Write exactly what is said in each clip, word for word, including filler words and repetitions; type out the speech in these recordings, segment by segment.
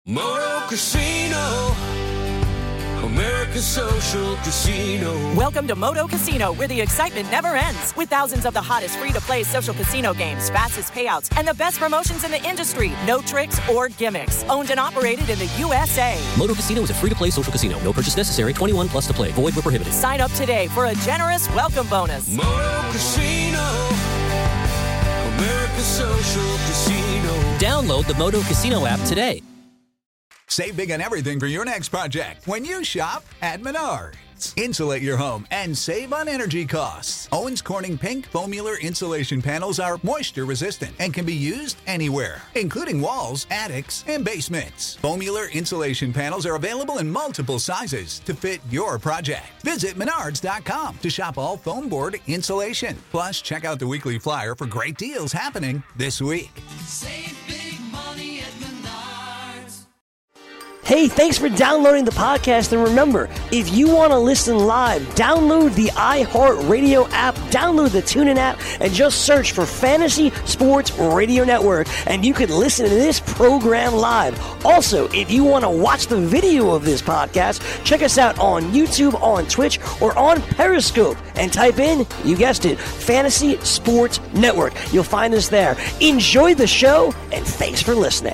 Moto Casino, America's social casino. Welcome to Moto Casino, where the excitement never ends. With thousands of the hottest free-to-play social casino games, fastest payouts, and the best promotions in the industry. No tricks or gimmicks. Owned and operated in the U S A. Moto Casino is a free-to-play social casino. No purchase necessary. twenty-one plus to play. Void where prohibited. Sign up today for a generous welcome bonus. Moto Casino, America's social casino. Download the Moto Casino app today. Save big on everything for your next project when you shop at Menards. Insulate your home and save on energy costs. Owens Corning Pink Foamular insulation panels are moisture resistant and can be used anywhere, including walls, attics, and basements. Foamular insulation panels are available in multiple sizes to fit your project. Visit Menards dot com to shop all foam board insulation. Plus, check out the weekly flyer for great deals happening this week. Save big money at Menards. Hey, thanks for downloading the podcast. And remember, if you want to listen live, download the iHeartRadio app, download the TuneIn app, and just search for Fantasy Sports Radio Network, and you can listen to this program live. Also, if you want to watch the video of this podcast, check us out on YouTube, on Twitch, or on Periscope, and type in, you guessed it, Fantasy Sports Network. You'll find us there. Enjoy the show, and thanks for listening.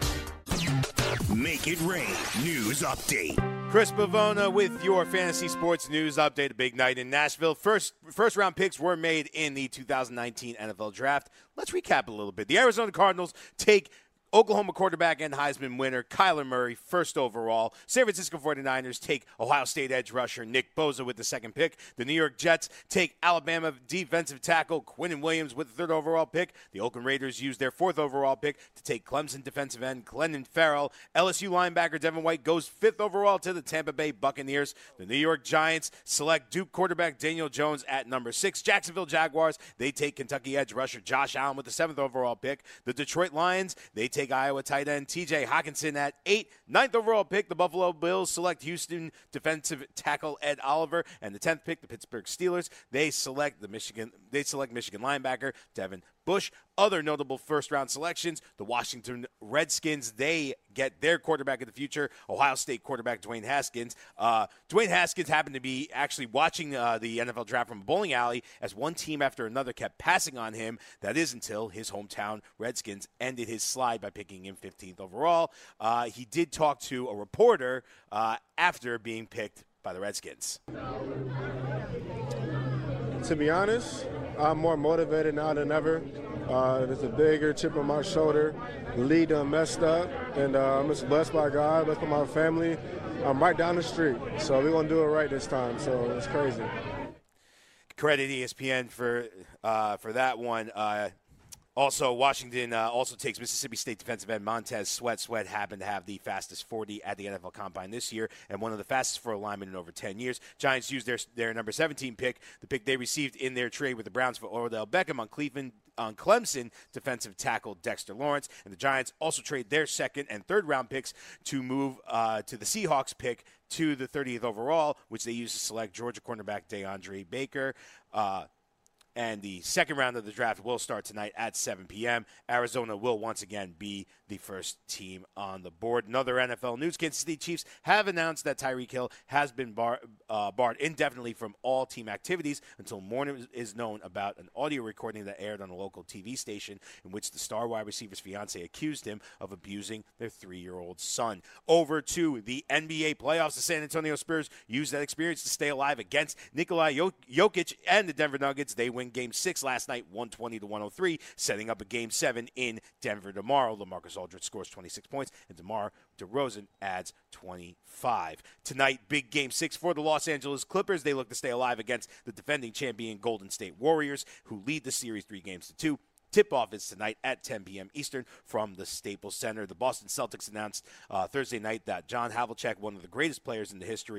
Make it rain. News update. Chris Pavona with your fantasy sports news update. A big night in Nashville. First first round picks were made in the two thousand nineteen N F L Draft. Let's recap a little bit. The Arizona Cardinals take Oklahoma quarterback and Heisman winner Kyler Murray, first overall. San Francisco forty-niners take Ohio State edge rusher Nick Bosa with the second pick. The New York Jets take Alabama defensive tackle Quinnen Williams with the third overall pick. The Oakland Raiders use their fourth overall pick to take Clemson defensive end Clelin Ferrell. L S U linebacker Devin White goes fifth overall to the Tampa Bay Buccaneers. The New York Giants select Duke quarterback Daniel Jones at number six. Jacksonville Jaguars, they take Kentucky edge rusher Josh Allen with the seventh overall pick. The Detroit Lions, they take Iowa tight end T J Hockenson at eight. Ninth overall pick, the Buffalo Bills select Houston defensive tackle Ed Oliver. And the tenth pick, the Pittsburgh Steelers, they select the Michigan they select Michigan linebacker Devin Bush. Other notable first-round selections, the Washington Redskins, they get their quarterback of the future, Ohio State quarterback Dwayne Haskins. Uh, Dwayne Haskins happened to be actually watching uh, the N F L draft from a bowling alley as one team after another kept passing on him. That is until his hometown Redskins ended his slide by picking him fifteenth overall. Uh, he did talk to a reporter uh, after being picked by the Redskins. To be honest, I'm more motivated now than ever. Uh, there's a bigger chip on my shoulder. The lead done messed up, and uh, I'm just blessed by God, blessed by my family. I'm right down the street, so we're going to do it right this time, so it's crazy. Credit E S P N for uh, for that one. Uh, Also, Washington uh, also takes Mississippi State defensive end Montez Sweat. Sweat happened to have the fastest forty at the N F L Combine this year and one of the fastest for a lineman in over ten years. Giants used their their number seventeen pick, the pick they received in their trade with the Browns for Odell Beckham on Cleveland on Clemson defensive tackle Dexter Lawrence. And the Giants also trade their second and third round picks to move uh, to the Seahawks pick to the thirtieth overall, which they used to select Georgia cornerback DeAndre Baker. Uh, And the second round of the draft will start tonight at seven p.m. Arizona will once again be the first team on the board. Another N F L news, Kansas City Chiefs have announced that Tyreek Hill has been bar, uh, barred indefinitely from all team activities until more is known about an audio recording that aired on a local T V station in which the star wide receiver's fiance accused him of abusing their three-year-old son. Over to the N B A playoffs, the San Antonio Spurs used that experience to stay alive against Nikola Jokic and the Denver Nuggets. They win Game six last night, one twenty to one oh three, setting up a Game seven in Denver tomorrow. LaMarcus Aldridge scores twenty-six points, and DeMar DeRozan adds twenty-five. Tonight, big Game six for the Los Angeles Clippers. They look to stay alive against the defending champion Golden State Warriors, who lead the series three games to two. Tip-off is tonight at ten p.m. Eastern from the Staples Center. The Boston Celtics announced uh, Thursday night that John Havlicek, one of the greatest players in the history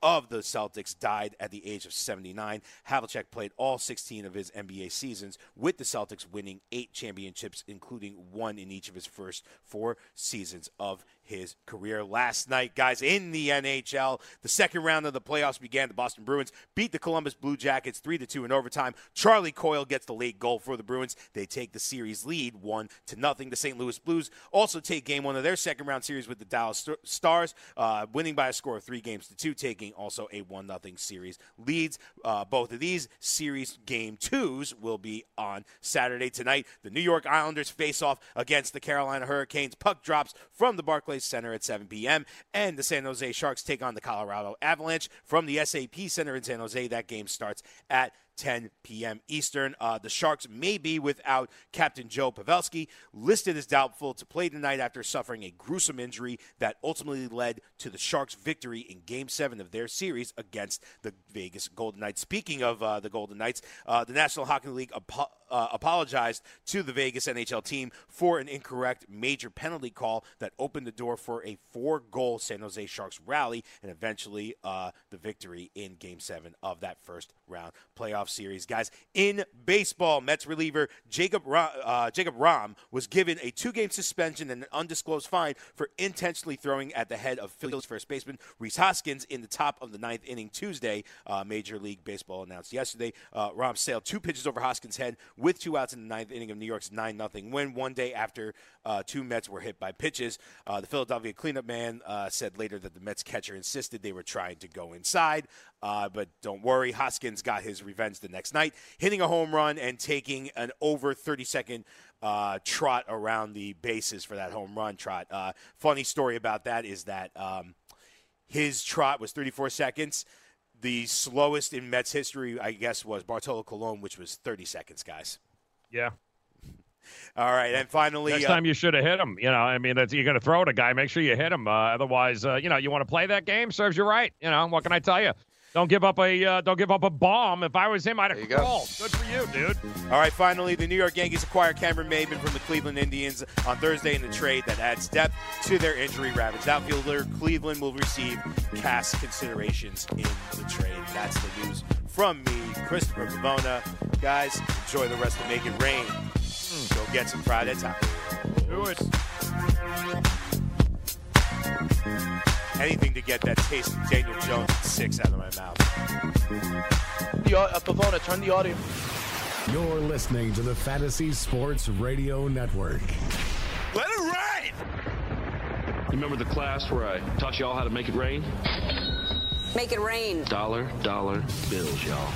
of the Celtics, died at the age of seventy-nine. Havlicek played all sixteen of his N B A seasons, with the Celtics winning eight championships, including one in each of his first four seasons of his career. Last night, guys, in the N H L, the second round of the playoffs began. The Boston Bruins beat the Columbus Blue Jackets three to two in overtime. Charlie Coyle gets the late goal for the Bruins. They take the series lead one to nothing. The Saint Louis Blues also take game one of their second round series with the Dallas Stars, uh, winning by a score of three games to two, taking also a one nothing series leads. Uh, both of these series game twos will be on Saturday. Tonight, the New York Islanders face off against the Carolina Hurricanes. Puck drops from the Barclays Center at seven p.m. and the San Jose Sharks take on the Colorado Avalanche from the S A P Center in San Jose. That game starts at ten p.m. Eastern. Uh, the Sharks may be without Captain Joe Pavelski, listed as doubtful to play tonight after suffering a gruesome injury that ultimately led to the Sharks' victory in Game seven of their series against the Vegas Golden Knights. Speaking of uh, the Golden Knights, uh, the National Hockey League apo- uh, apologized to the Vegas N H L team for an incorrect major penalty call that opened the door for a four-goal San Jose Sharks rally and eventually uh, the victory in Game seven of that first round playoff series. Guys, in baseball, Mets reliever Jacob Ra- uh, Jacob Rom was given a two-game suspension and an undisclosed fine for intentionally throwing at the head of Phillies first baseman Rhys Hoskins in the top of the ninth inning Tuesday. Uh, Major League Baseball announced yesterday. Uh, Rom sailed two pitches over Hoskins' head with two outs in the ninth inning of New York's nine nothing win one day after uh, two Mets were hit by pitches. Uh, the Philadelphia cleanup man uh, said later that the Mets catcher insisted they were trying to go inside. Uh, but don't worry, Hoskins got his revenge the next night, hitting a home run and taking an over thirty-second uh, trot around the bases for that home run trot. Uh, funny story about that is that um, his trot was thirty-four seconds. The slowest in Mets history, I guess, was Bartolo Colon, which was thirty seconds, guys. Yeah. All right, and finally... Next uh, time you should have hit him. You know, I mean, that's, you're going to throw at a guy, make sure you hit him. Uh, otherwise, uh, you know, you want to play that game, serves you right. You know, what can I tell you? Don't give up a uh, don't give up a bomb. If I was him, I'd have crawled. Go. Good for you, dude. All right, finally, the New York Yankees acquire Cameron Maybin from the Cleveland Indians on Thursday in the trade that adds depth to their injury-ravaged outfielder. Cleveland will receive cash considerations in the trade. That's the news from me, Christopher Pavona. Guys, enjoy the rest of Make It Rain. Mm. Go get some Friday taco. Do it. Anything to get that taste of Daniel Jones at six out of my mouth. The, uh, Pavona, turn the audio. You're listening to the Fantasy Sports Radio Network. Let it rain! Remember the class where I taught y'all how to make it rain? Make it rain. Dollar, dollar bills, y'all.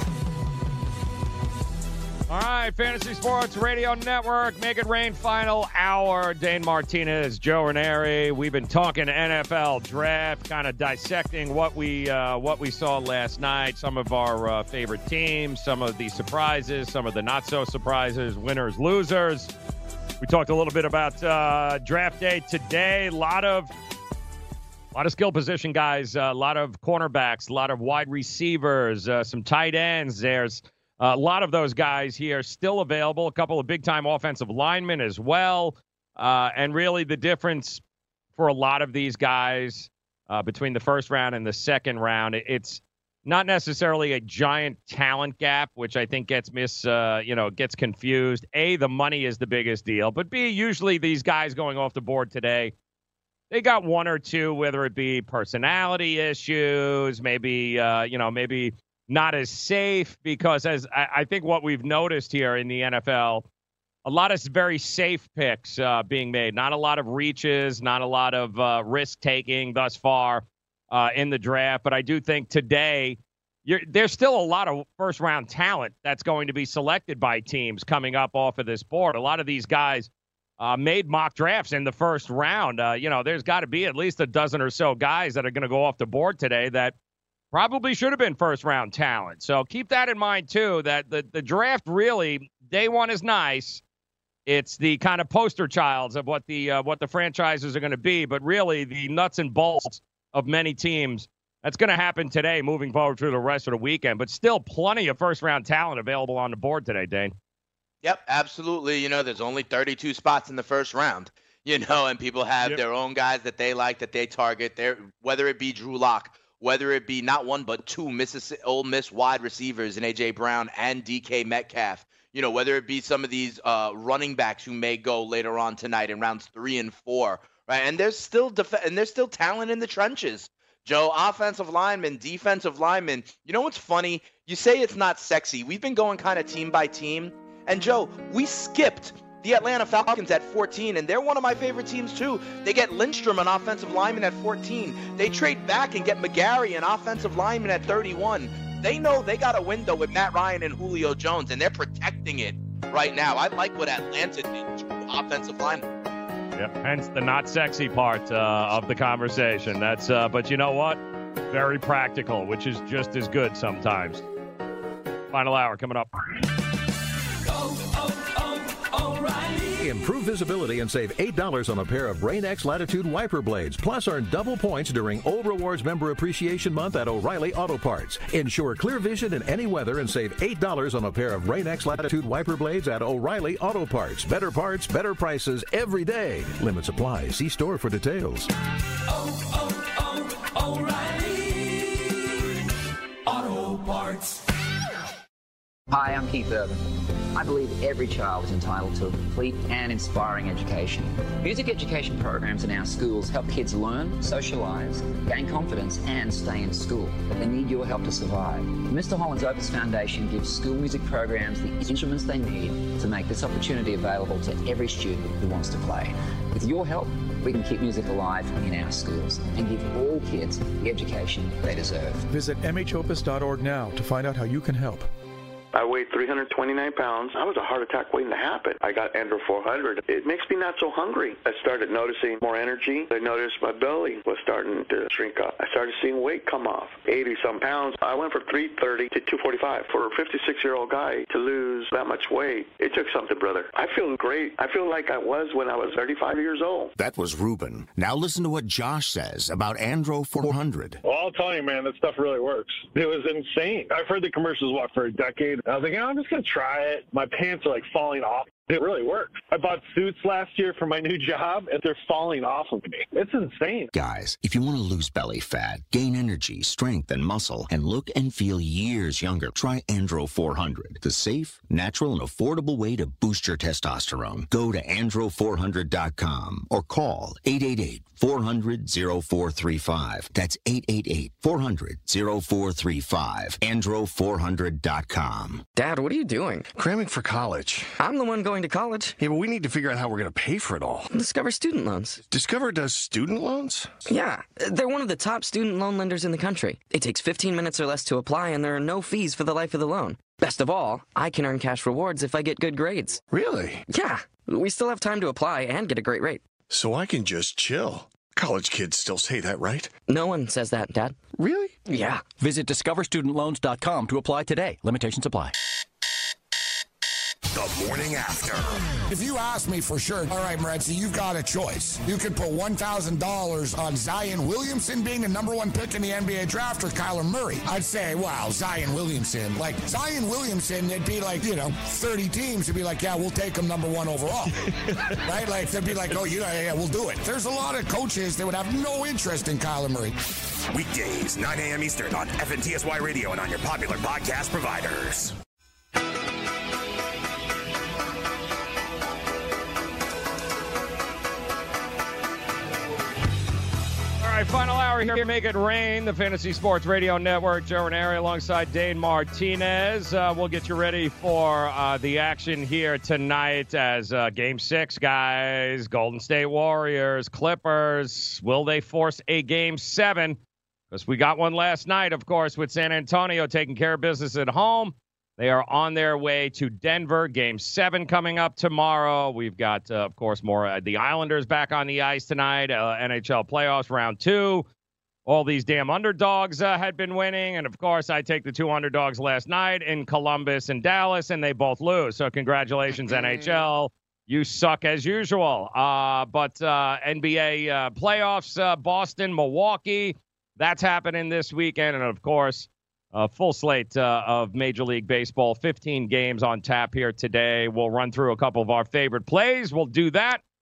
All right, Fantasy Sports Radio Network, Make It Rain final hour. Dane Martinez, Joe Ranieri. We've been talking N F L draft, kind of dissecting what we uh, what we saw last night, some of our uh, favorite teams, some of the surprises, some of the not-so-surprises, winners, losers. We talked a little bit about uh, draft day today. A lot of, a lot of skill position guys, a lot of cornerbacks, a lot of wide receivers, uh, some tight ends. There's Uh, a lot of those guys here still available, a couple of big-time offensive linemen as well. Uh, and really the difference for a lot of these guys uh, between the first round and the second round, it's not necessarily a giant talent gap, which I think gets mis, uh, you know, gets confused. A, the money is the biggest deal. But B, usually these guys going off the board today, they got one or two, whether it be personality issues, maybe, uh, you know, maybe not as safe, because as I, I think what we've noticed here in the N F L, a lot of very safe picks uh, being made, not a lot of reaches, not a lot of uh, risk taking thus far uh, in the draft. But I do think today you're, there's still a lot of first round talent that's going to be selected by teams coming up off of this board. A lot of these guys uh, made mock drafts in the first round. Uh, you know, there's got to be at least a dozen or so guys that are going to go off the board today that probably should have been first-round talent. So keep that in mind, too, that the, the draft really, day one is nice. It's the kind of poster childs of what the uh, what the franchises are going to be, but really the nuts and bolts of many teams, that's going to happen today moving forward through the rest of the weekend. But still plenty of first-round talent available on the board today, Dane. Yep, absolutely. You know, there's only thirty-two spots in the first round, you know, and people have yep. their own guys that they like, that they target, their, whether it be Drew Lock, whether it be not one but two Mississippi Ole Miss wide receivers in A J. Brown and D K Metcalf. You know, whether it be some of these uh, running backs who may go later on tonight in rounds three and four, right? And there's still def- and there's still talent in the trenches. Joe, offensive linemen, defensive linemen. You know what's funny? You say it's not sexy. We've been going kind of team by team. And, Joe, we skipped the Atlanta Falcons at fourteen, and they're one of my favorite teams, too. They get Lindstrom, an offensive lineman, at fourteen. They trade back and get McGarry, an offensive lineman, at thirty-one. They know they got a window with Matt Ryan and Julio Jones, and they're protecting it right now. I like what Atlanta did to offensive linemen. Yep, hence the not sexy part uh, of the conversation. That's, uh, but you know what? Very practical, which is just as good sometimes. Final hour coming up. Improve visibility and save eight dollars on a pair of Rain-X Latitude wiper blades. Plus, earn double points during O Rewards Member Appreciation Month at O'Reilly Auto Parts. Ensure clear vision in any weather and save eight dollars on a pair of Rain-X Latitude wiper blades at O'Reilly Auto Parts. Better parts, better prices every day. Limits apply. See store for details. Oh, oh, oh, O'Reilly Auto Parts. Hi, I'm Keith Urban. I believe every child is entitled to a complete and inspiring education. Music education programs in our schools help kids learn, socialize, gain confidence, and stay in school. But they need your help to survive. Mister Holland's Opus Foundation gives school music programs the instruments they need to make this opportunity available to every student who wants to play. With your help, we can keep music alive in our schools and give all kids the education they deserve. Visit m h opus dot org now to find out how you can help. I weighed three hundred twenty-nine pounds. I was a heart attack waiting to happen. I got Andro four hundred. It makes me not so hungry. I started noticing more energy. I noticed my belly was starting to shrink up. I started seeing weight come off. eighty-some pounds. I went from three thirty to two forty-five. For a fifty-six-year-old guy to lose that much weight, it took something, brother. I feel great. I feel like I was when I was thirty-five years old. That was Ruben. Now listen to what Josh says about Andro four hundred. Well, I'll tell you, man, that stuff really works. It was insane. I've heard the commercials, what, for a decade. I was like, oh, I'm just going to try it. My pants are, like, falling off. It really works. I bought suits last year for my new job, and they're falling off of me. It's insane. Guys, if you want to lose belly fat, gain energy, strength, and muscle, and look and feel years younger, try Andro four hundred, the safe, natural, and affordable way to boost your testosterone. Go to andro four hundred dot com or call eight eight eight, four hundred, oh four three five. That's eight eight eight, four hundred, oh four three five. andro four hundred dot com. Dad, what are you doing? Cramming for college. I'm the one going to college. Yeah, but we need to figure out how we're going to pay for it all. Discover Student Loans. Discover does student loans? Yeah. They're one of the top student loan lenders in the country. It takes fifteen minutes or less to apply, and there are no fees for the life of the loan. Best of all, I can earn cash rewards if I get good grades. Really? Yeah. We still have time to apply and get a great rate. So I can just chill. College kids still say that, right? No one says that, Dad. Really? Yeah. Visit discover student loans dot com to apply today. Limitations apply. The morning after. If you ask me for sure, all right, Morency, you've got a choice. You could put one thousand dollars on Zion Williamson being the number one pick in the N B A draft or Kyler Murray. I'd say, wow, Zion Williamson. Like, Zion Williamson, it'd be like, you know, thirty teams would be like, yeah, we'll take him number one overall. Right? Like, they'd be like, oh, you know, yeah, we'll do it. There's a lot of coaches that would have no interest in Kyler Murray. Weekdays, nine a.m. Eastern on F N T S Y Radio and on your popular podcast providers. All right, final hour here. Make it rain. The Fantasy Sports Radio Network. Joe Ranieri alongside Dane Martinez. Uh, we'll get you ready for uh, the action here tonight as uh, Game Six, guys. Golden State Warriors, Clippers. Will they force a Game Seven? Because we got one last night, of course, with San Antonio taking care of business at home. They are on their way to Denver. Game seven coming up tomorrow. We've got, uh, of course, more uh, the Islanders back on the ice tonight. Uh, N H L playoffs round two. All these damn underdogs uh, had been winning. And, of course, I take the two underdogs last night in Columbus and Dallas, and they both lose. So congratulations, N H L. You suck as usual. Uh, but uh, N B A uh, playoffs, uh, Boston, Milwaukee. That's happening this weekend. And, of course, a full slate uh, of Major League Baseball, fifteen games on tap here today. We'll run through a couple of our favorite plays. We'll do that.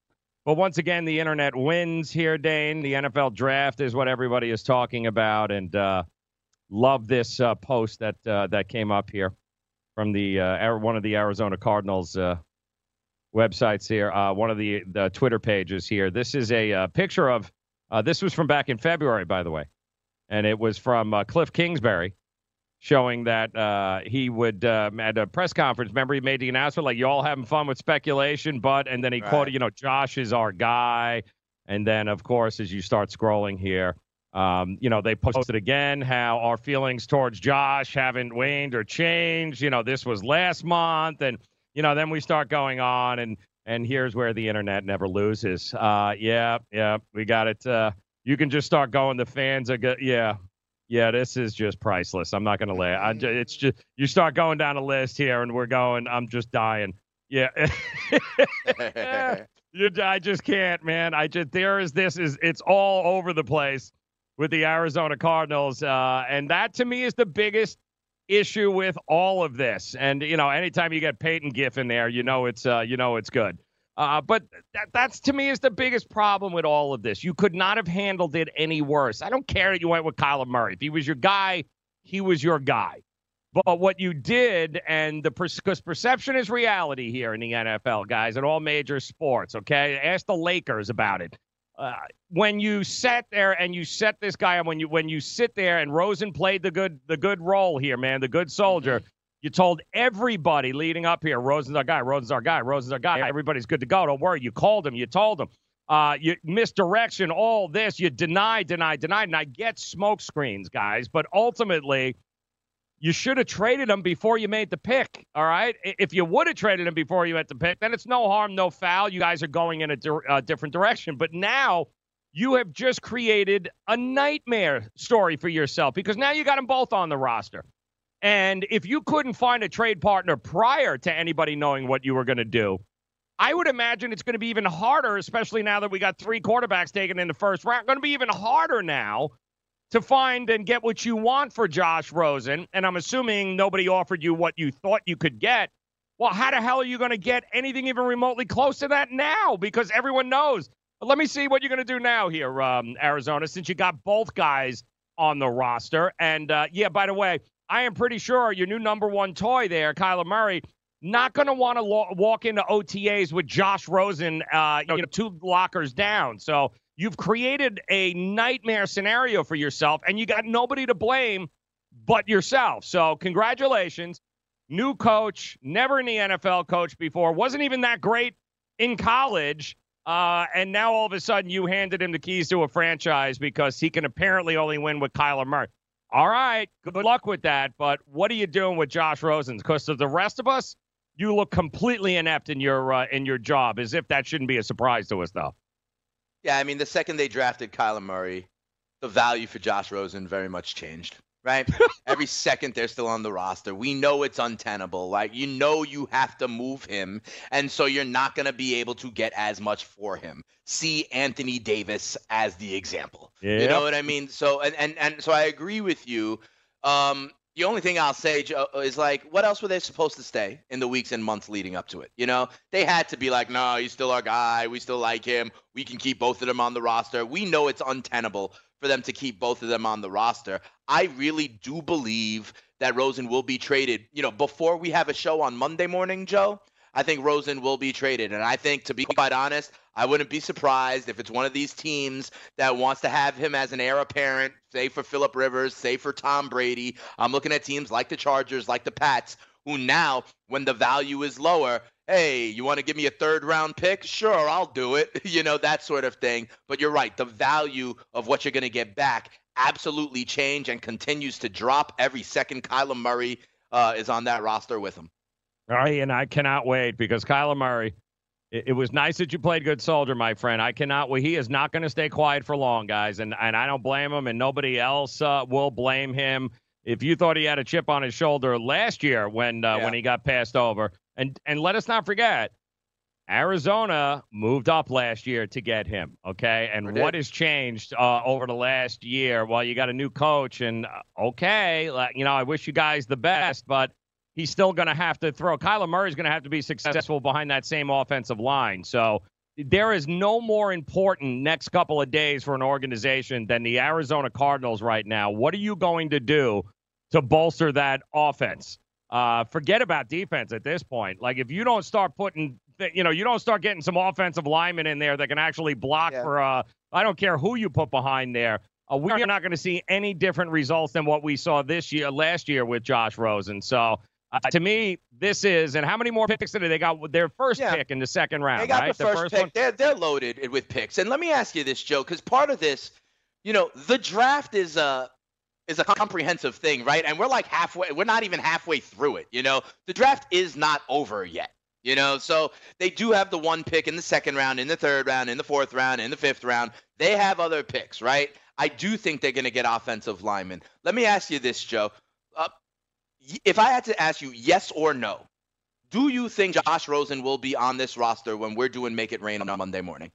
But once again, the internet wins here, Dane. The N F L draft is what everybody is talking about, and uh, love this uh, post that uh, that came up here from the uh, one of the Arizona Cardinals uh, websites here, uh, one of the, the Twitter pages here. This is a uh, picture of, uh, this was from back in February, by the way, and it was from uh, Cliff Kingsbury, showing that uh, he would, uh, at a press conference, remember he made the announcement, like, you all having fun with speculation, but, and then he right. quoted, you know, Josh is our guy. And then, of course, as you start scrolling here, um, you know, they posted again how our feelings towards Josh haven't waned or changed. You know, this was last month. And, you know, then we start going on, and, and here's where the internet never loses. Uh, yeah, yeah, we got it. Uh, you can just start going. The fans are good. Yeah. Yeah, this is just priceless. I'm not going to lay I, it's just, you start going down a list here, and we're going, I'm just dying. Yeah. you, I just can't, man. I just, there is this, is it's all over the place with the Arizona Cardinals. Uh, and that, to me, is the biggest issue with all of this. And, you know, anytime you get Peyton Giff in there, you know it's, uh, you know it's good. Uh, but that, that's, to me, is the biggest problem with all of this. You could not have handled it any worse. I don't care that you went with Kyler Murray. If he was your guy, he was your guy. But what you did, and the because perception is reality here in the N F L, guys, in all major sports, okay? Ask the Lakers about it. Uh, when you sat there and you set this guy up, when you when you sit there and Rosen played the good the good role here, man, the good soldier, mm-hmm. You told everybody leading up here, Rosen's our guy, Rosen's our guy, Rosen's our guy. Everybody's good to go. Don't worry. You called him. You told him. Uh, you misdirection, all this. You deny, deny, deny. And I get smoke screens, guys. But ultimately, you should have traded him before you made the pick, all right? If you would have traded him before you made the pick, then it's no harm, no foul. You guys are going in a di- uh, different direction. But now you have just created a nightmare story for yourself because now you got them both on the roster. And if you couldn't find a trade partner prior to anybody knowing what you were going to do, I would imagine it's going to be even harder, especially now that we got three quarterbacks taken in the first round. Going to be even harder now to find and get what you want for Josh Rosen. And I'm assuming nobody offered you what you thought you could get. Well, how the hell are you going to get anything even remotely close to that now? Because everyone knows. But let me see what you're going to do now here, um, Arizona, since you got both guys on the roster. And, uh, yeah, by the way, I am pretty sure your new number one toy there, Kyler Murray, not going to want to lo- walk into O T As with Josh Rosen, uh, you know, two lockers down. So you've created a nightmare scenario for yourself, and you got nobody to blame but yourself. So congratulations. New coach, never in the N F L coach before, wasn't even that great in college. Uh, and now all of a sudden you handed him the keys to a franchise because he can apparently only win with Kyler Murray. All right, good luck with that, but what are you doing with Josh Rosen? Because of the rest of us, you look completely inept in your uh, in your job, as if that shouldn't be a surprise to us, though. Yeah, I mean, the second they drafted Kyler Murray, the value for Josh Rosen very much changed, right? Every second they're still on the roster. We know it's untenable. Like, you know you have to move him, and so you're not going to be able to get as much for him. See Anthony Davis as the example. Yep. You know what I mean? So, and, and, and so I agree with you. Um, the only thing I'll say, Joe, is like, what else were they supposed to stay in the weeks and months leading up to it? You know, they had to be like, no, he's still our guy. We still like him. We can keep both of them on the roster. We know it's untenable for them to keep both of them on the roster. I really do believe that Rosen will be traded. You know, before we have a show on Monday morning, Joe, I think Rosen will be traded. And I think, to be quite honest, I wouldn't be surprised if it's one of these teams that wants to have him as an heir apparent, say for Phillip Rivers, say for Tom Brady. I'm looking at teams like the Chargers, like the Pats, who now, when the value is lower, hey, you want to give me a third round pick? Sure, I'll do it. You know, that sort of thing. But you're right. The value of what you're going to get back absolutely changed and continues to drop every second Kyler Murray uh, is on that roster with him. All right, and I cannot wait because Kyler Murray, it, it was nice that you played good soldier, my friend. I cannot wait. He is not going to stay quiet for long, guys, and, and I don't blame him, and nobody else uh, will blame him. If you thought he had a chip on his shoulder last year when uh, yeah. when he got passed over, and and let us not forget, Arizona moved up last year to get him, okay? And what has changed uh, over the last year? Well, you got a new coach, and uh, okay, like, you know, I wish you guys the best, but he's still going to have to throw. Kyler Murray's going to have to be successful behind that same offensive line. So there is no more important next couple of days for an organization than the Arizona Cardinals right now. What are you going to do to bolster that offense? Uh, forget about defense at this point. Like, if you don't start putting, you know, you don't start getting some offensive linemen in there that can actually block yeah. for, uh, I don't care who you put behind there. Uh, we're not going to see any different results than what we saw this year, last year with Josh Rosen. So, uh, to me, this is, and how many more picks did they got with their first yeah. pick in the second round? They got right? the first, the first pick. One? They're, they're loaded with picks. And let me ask you this, Joe, because part of this, you know, the draft is a, is a comprehensive thing, right? And we're like halfway, we're not even halfway through it, you know? The draft is not over yet, you know? So they do have the one pick in the second round, in the third round, in the fourth round, in the fifth round. They have other picks, right? I do think they're going to get offensive linemen. Let me ask you this, Joe. Uh, if I had to ask you yes or no, do you think Josh Rosen will be on this roster when we're doing Make It Rain on Monday morning?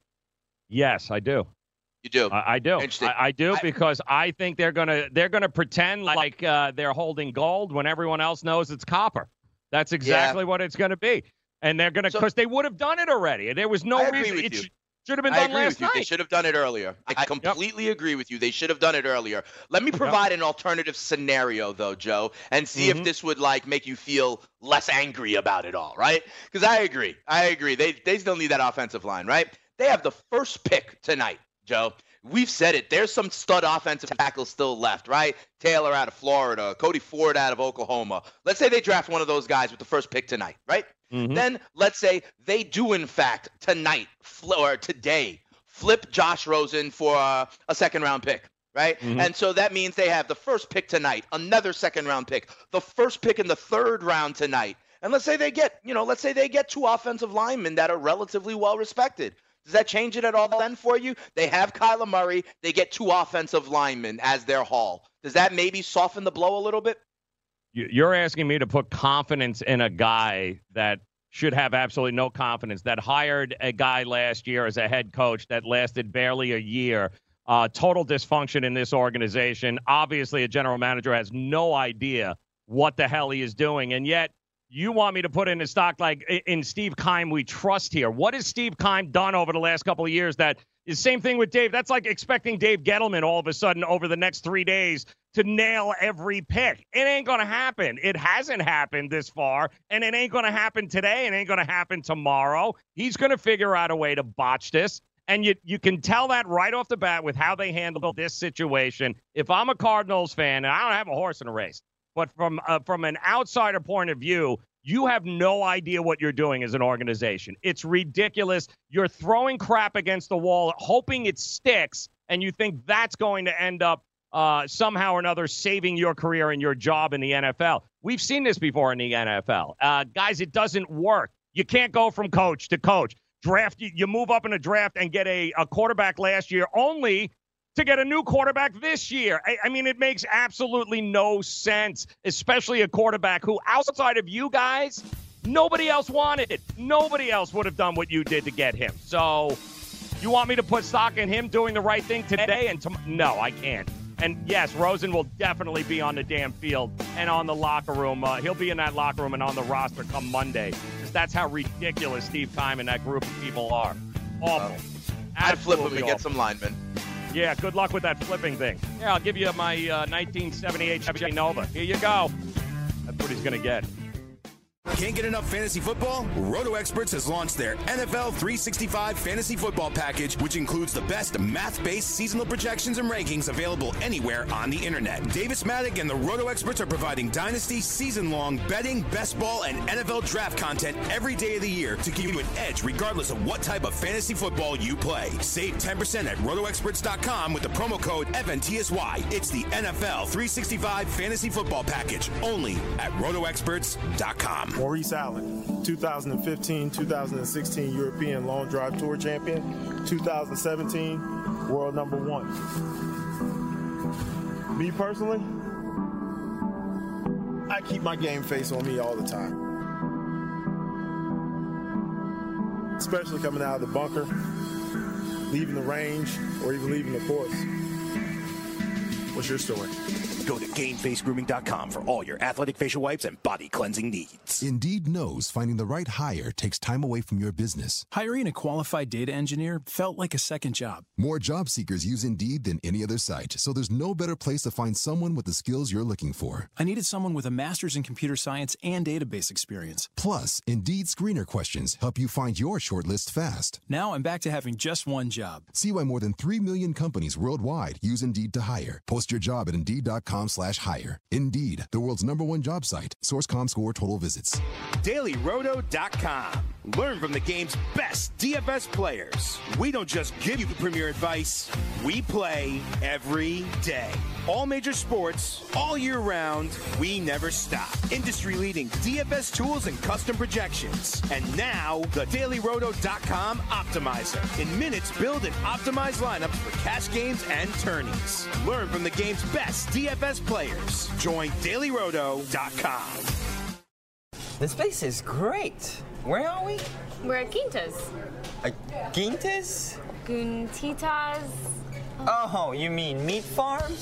Yes, I do. You do. I, I do. I, I do I, because I think they're gonna they're gonna pretend like uh, they're holding gold when everyone else knows it's copper. That's exactly yeah. what it's gonna be, and they're gonna because so, they would have done it already. There was no I agree reason with it you. sh- should have been I done agree last with you. night. They should have done it earlier. I completely yep. agree with you. They should have done it earlier. Let me provide yep. an alternative scenario though, Joe, and see mm-hmm. if this would like make you feel less angry about it all, right? Because I agree. I agree. They they still need that offensive line, right? They have the first pick tonight, Joe. We've said it. There's some stud offensive tackles still left, right? Taylor out of Florida, Cody Ford out of Oklahoma. Let's say they draft one of those guys with the first pick tonight, right? Mm-hmm. Then let's say they do, in fact, tonight fl- or today, flip Josh Rosen for uh, a second-round pick, right? Mm-hmm. And so that means they have the first pick tonight, another second-round pick, the first pick in the third round tonight. And let's say they get, you know, let's say they get two offensive linemen that are relatively well-respected. Does that change it at all then for you? They have Kyler Murray. They get two offensive linemen as their haul. Does that maybe soften the blow a little bit? You're asking me to put confidence in a guy that should have absolutely no confidence, that hired a guy last year as a head coach that lasted barely a year. Uh, total dysfunction in this organization. Obviously, a general manager has no idea what the hell he is doing, and yet you want me to put in a stock like in Steve Keim we trust here. What has Steve Keim done over the last couple of years that is same thing with Dave? That's like expecting Dave Gettleman all of a sudden over the next three days to nail every pick. It ain't going to happen. It hasn't happened this far, and it ain't going to happen today. It ain't going to happen tomorrow. He's going to figure out a way to botch this, and you you can tell that right off the bat with how they handle this situation. If I'm a Cardinals fan, and I don't have a horse in a race, but from uh, from an outsider point of view, you have no idea what you're doing as an organization. It's ridiculous. You're throwing crap against the wall, hoping it sticks, and you think that's going to end up uh, somehow or another saving your career and your job in the N F L. We've seen this before in the N F L. Uh, guys, it doesn't work. You can't go from coach to coach. Draft, you, you move up in a draft and get a, a quarterback last year only to get a new quarterback this year. I, I mean, it makes absolutely no sense, especially a quarterback who, outside of you guys, nobody else wanted. Nobody else would have done what you did to get him. So you want me to put stock in him doing the right thing today? And tom- No, I can't. And, yes, Rosen will definitely be on the damn field and on the locker room. Uh, he'll be in that locker room and on the roster come Monday. Because that's how ridiculous Steve Keim and that group of people are. Awful. I'd flip him and awful. Get some linemen. Yeah, good luck with that flipping thing. Yeah, I'll give you my uh, nineteen seventy-eight Chevy Nova. Here you go. That's what he's going to get. Can't get enough fantasy football? Roto Experts has launched their N F L three sixty-five Fantasy Football Package, which includes the best math-based seasonal projections and rankings available anywhere on the internet. Davis Maddock and the Roto Experts are providing dynasty, season-long betting, best ball, and N F L draft content every day of the year to give you an edge regardless of what type of fantasy football you play. Save ten percent at roto experts dot com with the promo code F N T S Y. It's the N F L three sixty-five Fantasy Football Package, only at roto experts dot com. Maurice Allen, two thousand fifteen two thousand sixteen European Long Drive Tour champion, two thousand seventeen world number one. Me personally, I keep my game face on me all the time. Especially coming out of the bunker, leaving the range, or even leaving the course. What's your story? Go to game face grooming dot com for all your athletic facial wipes and body cleansing needs. Indeed knows finding the right hire takes time away from your business. Hiring a qualified data engineer felt like a second job. More job seekers use Indeed than any other site, so there's no better place to find someone with the skills you're looking for. I needed someone with a master's in computer science and database experience. Plus, Indeed screener questions help you find your shortlist fast. Now I'm back to having just one job. See why more than three million companies worldwide use Indeed to hire. Post your job at Indeed dot com slash hire. Indeed, the world's number one job site. SourceCom total visits. Daily Roto dot com. Learn from the game's best D F S players. We don't just give you the premier advice, we play every day. All major sports, all year round, we never stop. Industry-leading D F S tools and custom projections. And now, the Daily Roto dot com Optimizer. In minutes, build and optimize lineups for cash games and tourneys. Learn from the game's best D F S players. Join Daily Roto dot com. This place is great. Where are we? We're at Quintas. Uh, Quintas? Guntitas. Oh, you mean meat farms?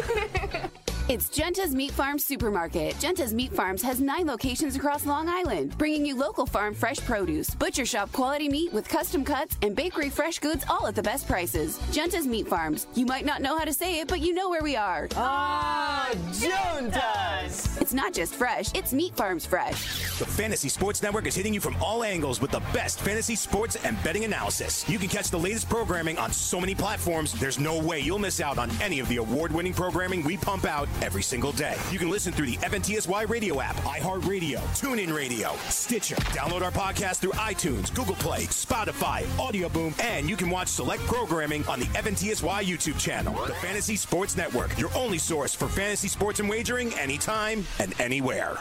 It's Genta's Meat Farms Supermarket. Genta's Meat Farms has nine locations across Long Island, bringing you local farm fresh produce, butcher shop quality meat with custom cuts, and bakery fresh goods all at the best prices. Genta's Meat Farms. You might not know how to say it, but you know where we are. Ah, Genta's! It's not just fresh, it's Meat Farms fresh. The Fantasy Sports Network is hitting you from all angles with the best fantasy sports and betting analysis. You can catch the latest programming on so many platforms, there's no way you'll miss out on any of the award-winning programming we pump out every single day. You can listen through the F N T S Y radio app, iHeartRadio, TuneIn Radio, Stitcher. Download our podcast through iTunes, Google Play, Spotify, Audio Boom, and you can watch select programming on the F N T S Y YouTube channel. The Fantasy Sports Network, your only source for fantasy sports and wagering anytime and anywhere.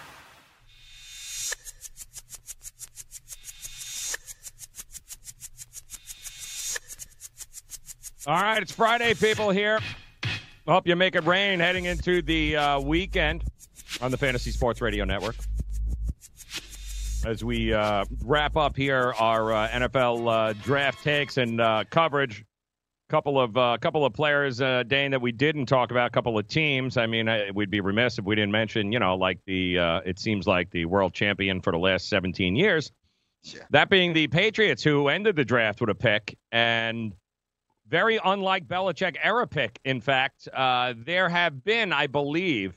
All right, it's Friday, people, here. Hope you make it rain heading into the uh, weekend on the Fantasy Sports Radio Network. As we uh, wrap up here our uh, N F L uh, draft takes and uh, coverage, couple of uh, couple of players, uh, Dane, that we didn't talk about, a couple of teams. I mean, I, we'd be remiss if we didn't mention, you know, like the uh, it seems like the world champion for the last seventeen years. Yeah. That being the Patriots, who ended the draft with a pick, and very unlike Belichick era pick. In fact, uh, there have been, I believe,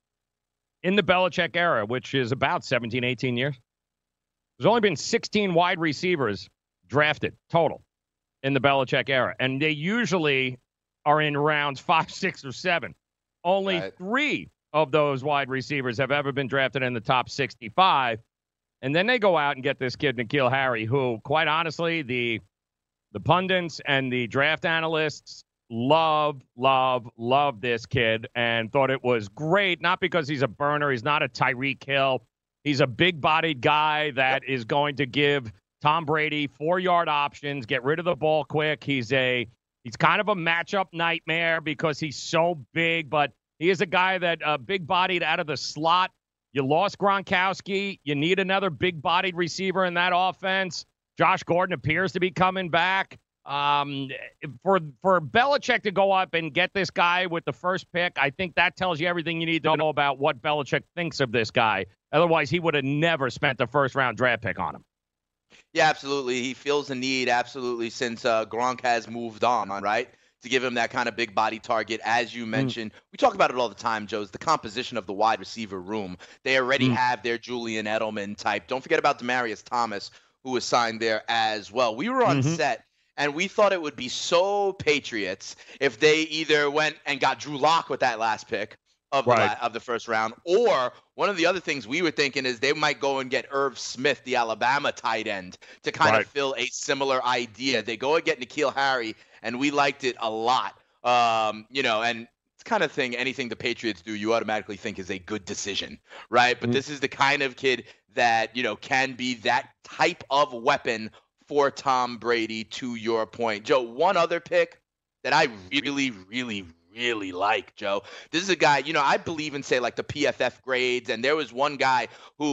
in the Belichick era, which is about seventeen, eighteen years, there's only been sixteen wide receivers drafted total in the Belichick era. And they usually are in rounds five, six, or seven. Only right. three of those wide receivers have ever been drafted in the top sixty-five. And then they go out and get this kid, N'Keal Harry, who, quite honestly, the The pundits and the draft analysts love, love, love this kid and thought it was great, not because he's a burner. He's not a Tyreek Hill. He's a big-bodied guy that is going to give Tom Brady four-yard options, get rid of the ball quick. He's a he's kind of a matchup nightmare because he's so big, but he is a guy that uh, big-bodied out of the slot. You lost Gronkowski. You need another big-bodied receiver in that offense. Josh Gordon appears to be coming back. Um, for for Belichick to go up and get this guy with the first pick, I think that tells you everything you need to know about what Belichick thinks of this guy. Otherwise, he would have never spent the first-round draft pick on him. Yeah, absolutely. He feels the need, absolutely, since uh, Gronk has moved on, right, to give him that kind of big body target, as you mentioned. Mm. We talk about it all the time, Joe, is the composition of the wide receiver room. They already mm. have their Julian Edelman type. Don't forget about Demaryius Thomas, who was signed there as well. We were on mm-hmm. set, and we thought it would be so Patriots if they either went and got Drew Lock with that last pick of the, right. of the first round, or one of the other things we were thinking is they might go and get Irv Smith, the Alabama tight end, to kind right. of fill a similar idea. They go and get N'Keal Harry, and we liked it a lot. Um, you know, and it's kind of thing, anything the Patriots do, you automatically think is a good decision, right? But mm-hmm. this is the kind of kid that, you know, can be that type of weapon for Tom Brady, to your point. Joe, one other pick that I really, really, really like, Joe. This is a guy, you know, I believe in, say, like the P F F grades, and there was one guy who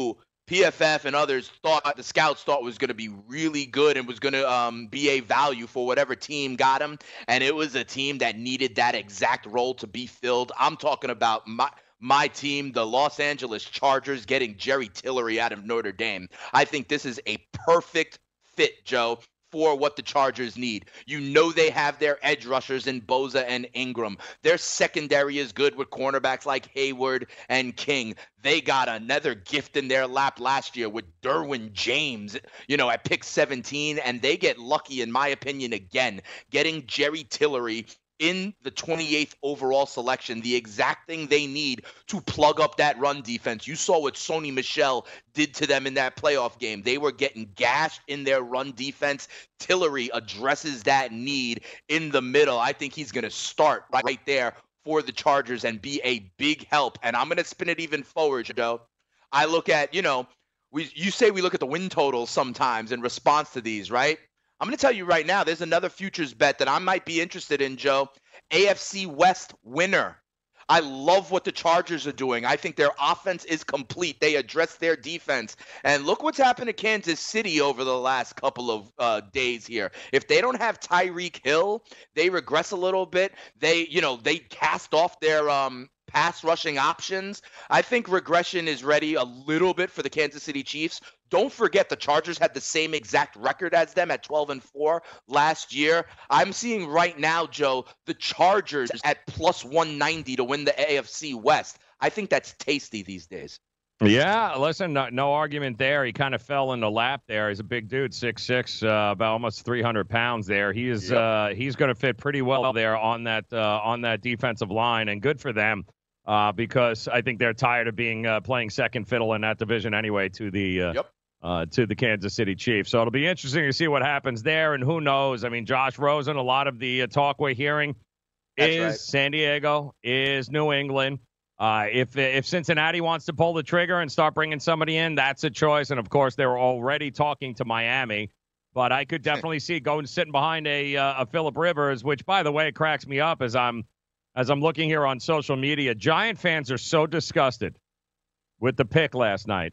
P F F and others thought the scouts thought was going to be really good and was going to um, be a value for whatever team got him. And it was a team that needed that exact role to be filled. I'm talking about my my team, the Los Angeles Chargers, getting Jerry Tillery out of Notre Dame. I think this is a perfect fit, Joe, for what the Chargers need. You know they have their edge rushers in Bosa and Ingram. Their secondary is good with cornerbacks like Hayward and King. They got another gift in their lap last year with Derwin James, you know, at pick seventeen, and they get lucky, in my opinion, again, getting Jerry Tillery in the twenty-eighth overall selection, the exact thing they need to plug up that run defense. You saw what Sony Michel did to them in that playoff game. They were getting gashed in their run defense. Tillery addresses that need in the middle. I think he's going to start right there for the Chargers and be a big help. And I'm going to spin it even forward, Joe. I look at, you know, we you say we look at the win totals sometimes in response to these, right? I'm going to tell you right now, there's another futures bet that I might be interested in, Joe. A F C West winner. I love what the Chargers are doing. I think their offense is complete. They address their defense. And look what's happened to Kansas City over the last couple of uh, days here. If they don't have Tyreek Hill, they regress a little bit. They, you know, they cast off their um, pass rushing options. I think regression is ready a little bit for the Kansas City Chiefs. Don't forget the Chargers had the same exact record as them at twelve and four last year. I'm seeing right now, Joe, the Chargers at plus one ninety to win the A F C West. I think that's tasty these days. Yeah, listen, no, no argument there. He kind of fell in the lap there. He's a big dude, six six, uh, about almost three hundred pounds there. He is yep. uh, he's going to fit pretty well there on that uh, on that defensive line, and good for them. Uh, because I think they're tired of being uh, playing second fiddle in that division anyway to the uh, yep. uh, to the Kansas City Chiefs. So it'll be interesting to see what happens there. And who knows? I mean, Josh Rosen, a lot of the uh, talk we're hearing That's is right. San Diego, is New England. Uh, if if Cincinnati wants to pull the trigger and start bringing somebody in, that's a choice. And of course, they were already talking to Miami. But I could definitely see going sitting behind a uh, a Phillip Rivers, which, by the way, cracks me up as I'm. As I'm looking here on social media, Giant fans are so disgusted with the pick last night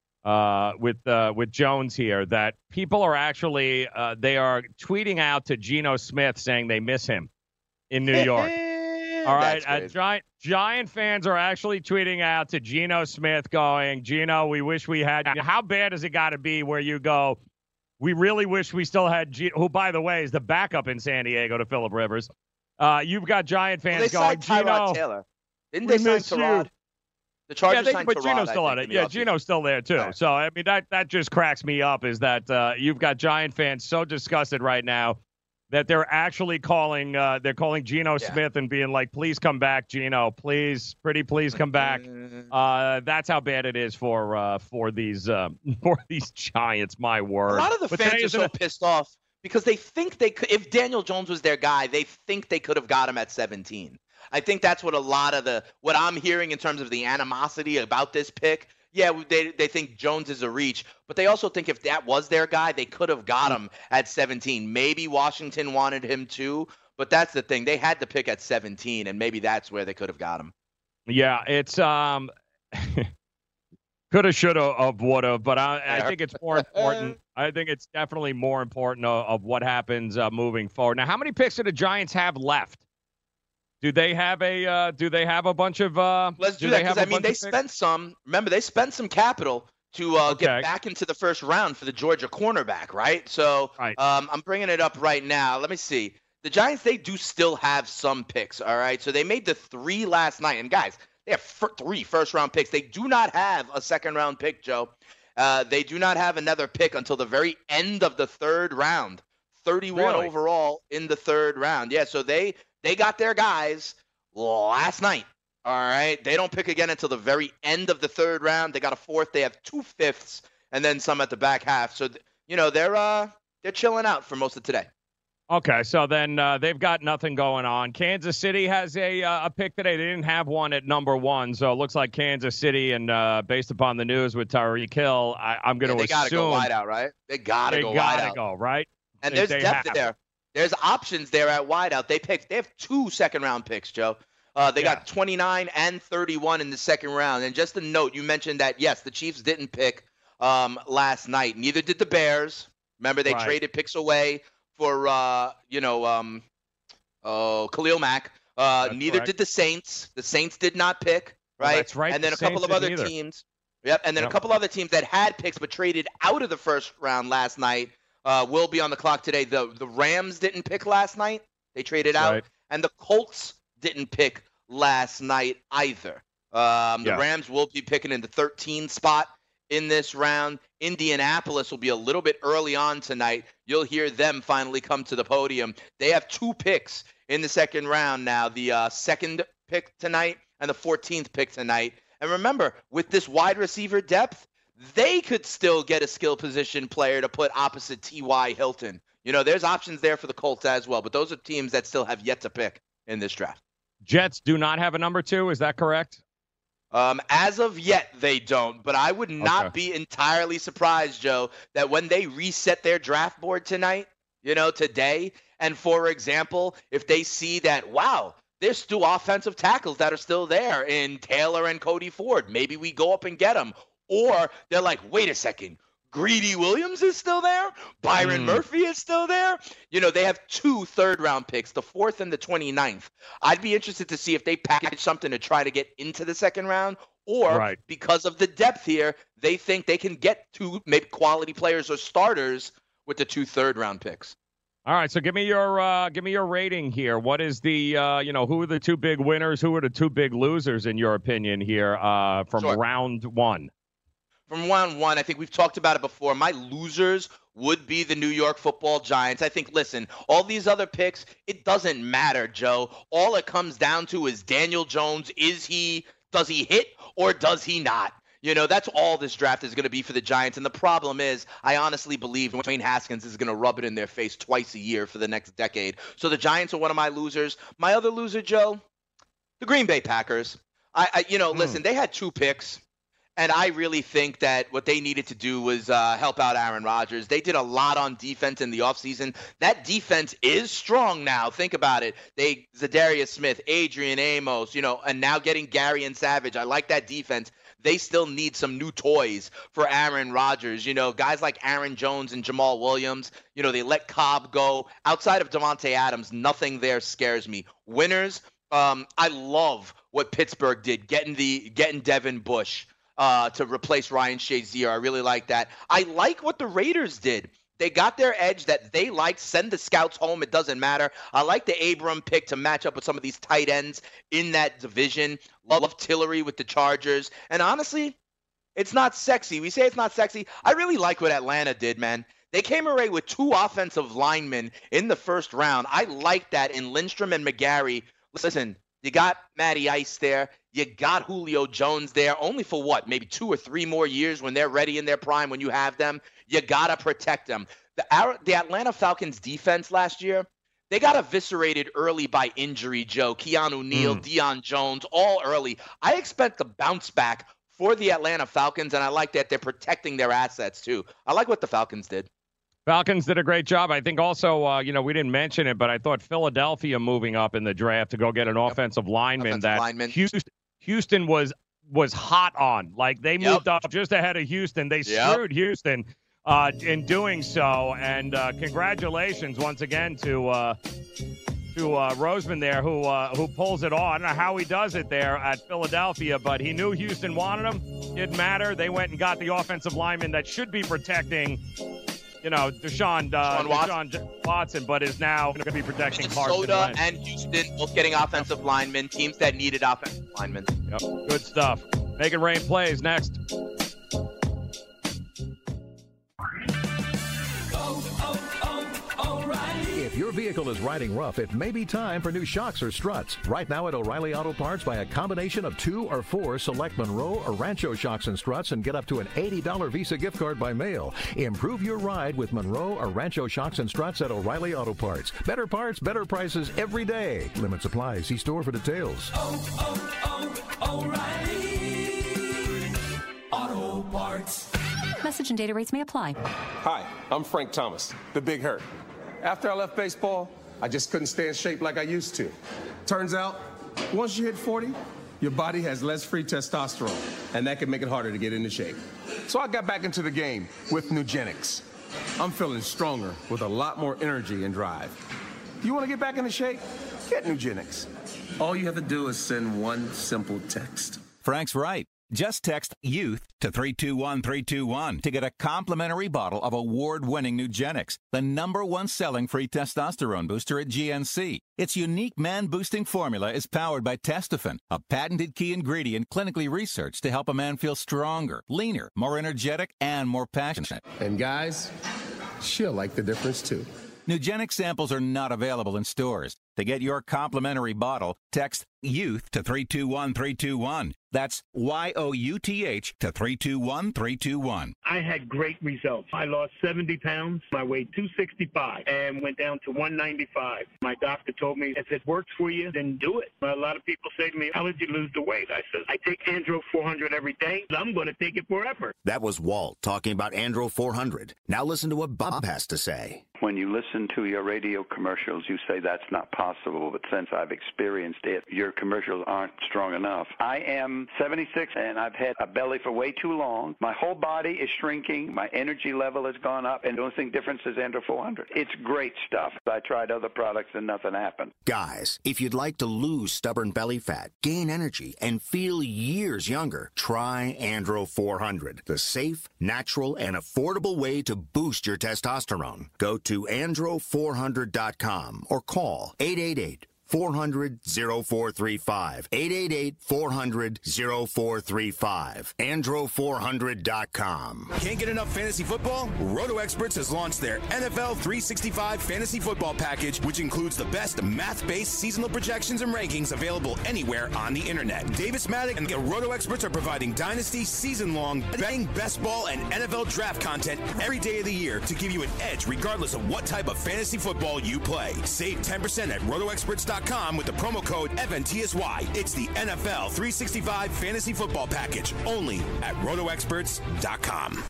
uh, with uh, with Jones here that people are actually uh, they are tweeting out to Geno Smith saying they miss him in New York. All right, uh, Giant Giant fans are actually tweeting out to Geno Smith going, Geno, we wish we had. How bad has it got to be where you go, we really wish we still had Geno, who, by the way, is the backup in San Diego to Phillip Rivers. Uh, you've got Giant fans well, they going, Tyrod Geno, Taylor. Didn't they sign Tyrod? The Chargers yeah, they, signed but Tyrod, Geno's still on it. Yeah, Geno's still there, too. Right. So, I mean, that, that just cracks me up is that uh, you've got Giant fans so disgusted right now that they're actually calling uh, they're calling Geno yeah. Smith and being like, please come back, Geno. Please, pretty please come back. Uh, that's how bad it is for uh, for these uh, for these Giants, my word. A lot of the but fans are so a- pissed off. Because they think they could, if Daniel Jones was their guy, they think they could have got him at seventeen. I think that's what a lot of the, what I'm hearing in terms of the animosity about this pick. Yeah, they they think Jones is a reach, but they also think if that was their guy, they could have got him at seventeen. Maybe Washington wanted him too, but that's the thing. They had to pick at seventeen, and maybe that's where they could have got him. Yeah, it's, um, coulda, shoulda, of woulda, but I, I think it's more important. I think it's definitely more important of, of what happens uh, moving forward. Now, how many picks do the Giants have left? Do they have a? Uh, do they have a bunch of? Uh, Let's do, do that because I mean they spent picks? some. Remember, they spent some capital to uh, okay. get back into the first round for the Georgia cornerback, right? So right. Um, I'm bringing it up right now. Let me see. The Giants, they do still have some picks, all right? So they made the three last night, and guys, they have f- three first-round picks. They do not have a second-round pick, Joe. Uh, they do not have another pick until the very end of the third round. thirty-one really? overall in the third round. Yeah, so they they got their guys last night. All right, they don't pick again until the very end of the third round. They got a fourth. They have two fifths, and then some at the back half. So you know they're uh they're chilling out for most of today. Okay, so then uh, they've got nothing going on. Kansas City has a uh, a pick today. They didn't have one at number one, so it looks like Kansas City, and uh, based upon the news with Tyreek Hill, I, I'm going to yeah, assume. They got to go wide out, right? They got to go wide out. They got to go, right? And they, there's they depth have. there. There's options there at wide out. They picked. They have two second-round picks, Joe. Uh, they yeah. got twenty-nine and thirty-one in the second round. And just a note, you mentioned that, yes, the Chiefs didn't pick um, last night. Neither did the Bears. Remember, they Right. traded picks away for, uh, you know, um, oh, Khalil Mack. Uh, That's neither correct. did the Saints. The Saints did not pick, Oh, right? that's right. And then The a couple Saints of other didn't either. teams. Yep. And then Yep. a couple other teams that had picks but traded out of the first round last night uh, will be on the clock today. The the Rams didn't pick last night. They traded That's out. right. And the Colts didn't pick last night either. Um, the Yeah. Rams will be picking in the thirteen spot in this round. Indianapolis will be a little bit early on tonight. You'll hear them finally come to the podium. They have two picks in the second round now, the uh, second pick tonight and the fourteenth pick tonight. And remember, with this wide receiver depth, they could still get a skill position player to put opposite T Y. Hilton. You know, there's options there for the Colts as well, but those are teams that still have yet to pick in this draft. Jets do not have a number two. Is that correct? Um, as of yet, they don't, but I would not Okay. be entirely surprised, Joe, that when they reset their draft board tonight, you know, today, and for example, if they see that, wow, there's still offensive tackles that are still there in Taylor and Cody Ford, maybe we go up and get them. Or they're like, wait a second, Greedy Williams is still there? Byron Mm. Murphy is still there? You know, they have two third-round picks, the fourth and the twenty-ninth. I'd be interested to see if they package something to try to get into the second round, or Right. because of the depth here, they think they can get two maybe quality players or starters with the two third-round picks. All right, so give me your uh, give me your rating here. What is the uh, you know who are the two big winners? Who are the two big losers in your opinion here uh, from Sure. round one? From round one, I think we've talked about it before. My losers would be the New York Football Giants. I think, listen, all these other picks, it doesn't matter, Joe. All it comes down to is Daniel Jones. Is he, does he hit or does he not? You know, that's all this draft is going to be for the Giants. And the problem is, I honestly believe Dwayne Haskins is going to rub it in their face twice a year for the next decade. So the Giants are one of my losers. My other loser, Joe, the Green Bay Packers. I, I you know, Hmm. listen, they had two picks. And I really think that what they needed to do was uh, help out Aaron Rodgers. They did a lot on defense in the offseason. That defense is strong now. Think about it. They Zadarius Smith, Adrian Amos, you know, and now getting Gary and Savage. I like that defense. They still need some new toys for Aaron Rodgers. You know, guys like Aaron Jones and Jamal Williams, you know, they let Cobb go. Outside of Devontae Adams, nothing there scares me. Winners, um, I love what Pittsburgh did, getting the getting Devin Bush. Uh, to replace Ryan Shazier. I really like that. I like what the Raiders did. They got their edge that they liked. Send the scouts home. It doesn't matter. I like the Abram pick to match up with some of these tight ends in that division. Love Tillery with the Chargers. And honestly, it's not sexy. We say it's not sexy. I really like what Atlanta did, man. They came away with two offensive linemen in the first round. I like that in Lindstrom and McGarry. Listen, you got Matty Ice there. You got Julio Jones there, only for what, maybe two or three more years when they're ready in their prime, when you have them. You got to protect them. The, the Atlanta Falcons defense last year, they got eviscerated early by injury, Joe. Keanu Neal, Mm. Deion Jones, all early. I expect a bounce back for the Atlanta Falcons, and I like that they're protecting their assets too. I like what the Falcons did. Falcons did a great job. I think also, uh, you know, we didn't mention it, but I thought Philadelphia moving up in the draft to go get an offensive lineman Offensive that lineman. Houston, Houston was was hot on. Like they moved Yep. up just ahead of Houston. They Yep. screwed Houston uh, in doing so. And uh, congratulations once again to uh, to uh, Roseman there, who uh, who pulls it off. I don't know how he does it there at Philadelphia, but he knew Houston wanted him. Didn't matter. They went and got the offensive lineman that should be protecting. You know, Deshaun, uh, Deshaun Watson. Deshaun Watson, but is now going to be protecting Carson Minnesota Wentz. and Houston both getting offensive linemen, teams that needed offensive linemen. Yep, good stuff. Megan Rain plays next. If your vehicle is riding rough, it may be time for new shocks or struts. Right now at O'Reilly Auto Parts, buy a combination of two or four select Monroe or Rancho shocks and struts and get up to an eighty dollars Visa gift card by mail. Improve your ride with Monroe or Rancho shocks and struts at O'Reilly Auto Parts. Better parts, better prices every day. Limit supply. See store for details. O'Reilly Auto Parts. Message and data rates may apply. Hi, I'm Frank Thomas, the Big Hurt. After I left baseball, I just couldn't stay in shape like I used to. Turns out, once you hit forty, your body has less free testosterone, and that can make it harder to get into shape. So I got back into the game with Nugenix. I'm feeling stronger with a lot more energy and drive. You want to get back into shape? Get Nugenix. All you have to do is send one simple text. Frank's right. Just text YOUTH to three two one three two one to get a complimentary bottle of award-winning Nugenix, the number one selling free testosterone booster at G N C. Its unique man-boosting formula is powered by Testofen, a patented key ingredient clinically researched to help a man feel stronger, leaner, more energetic, and more passionate. And guys, she'll like the difference too. Nugenix samples are not available in stores. To get your complimentary bottle, text YOUTH to three two one three two one. That's Y O U T H to three two one three two one. I had great results. I lost seventy pounds. I weighed two sixty-five and went down to one ninety-five. My doctor told me, if it works for you, then do it. A lot of people say to me, how did you lose the weight? I said, I take Andro four hundred every day. I'm going to take it forever. That was Walt talking about Andro four hundred. Now listen to what Bob has to say. When you listen to your radio commercials, you say that's not possible, but since I've experienced it, your commercials aren't strong enough. I am seventy-six, and I've had a belly for way too long. My whole body is shrinking. My energy level has gone up, and the only thing difference is Andro four hundred. It's great stuff. I tried other products, and nothing happened. Guys, if you'd like to lose stubborn belly fat, gain energy, and feel years younger, try Andro four hundred, the safe, natural, and affordable way to boost your testosterone. Go to andro four hundred dot com or call eight eight eight, four hundred, oh four three five. eight eight eight, four hundred, oh four three five. andro four hundred dot com. Can't get enough fantasy football? Roto Experts has launched their N F L three sixty-five fantasy football package, which includes the best math-based seasonal projections and rankings available anywhere on the internet. Davis Maddox and Roto Experts are providing dynasty, season-long, betting, best ball, and N F L draft content every day of the year to give you an edge regardless of what type of fantasy football you play. Save ten percent at roto experts dot com with the promo code F N T S Y. It's the N F L three sixty-five fantasy football package only at roto experts dot com.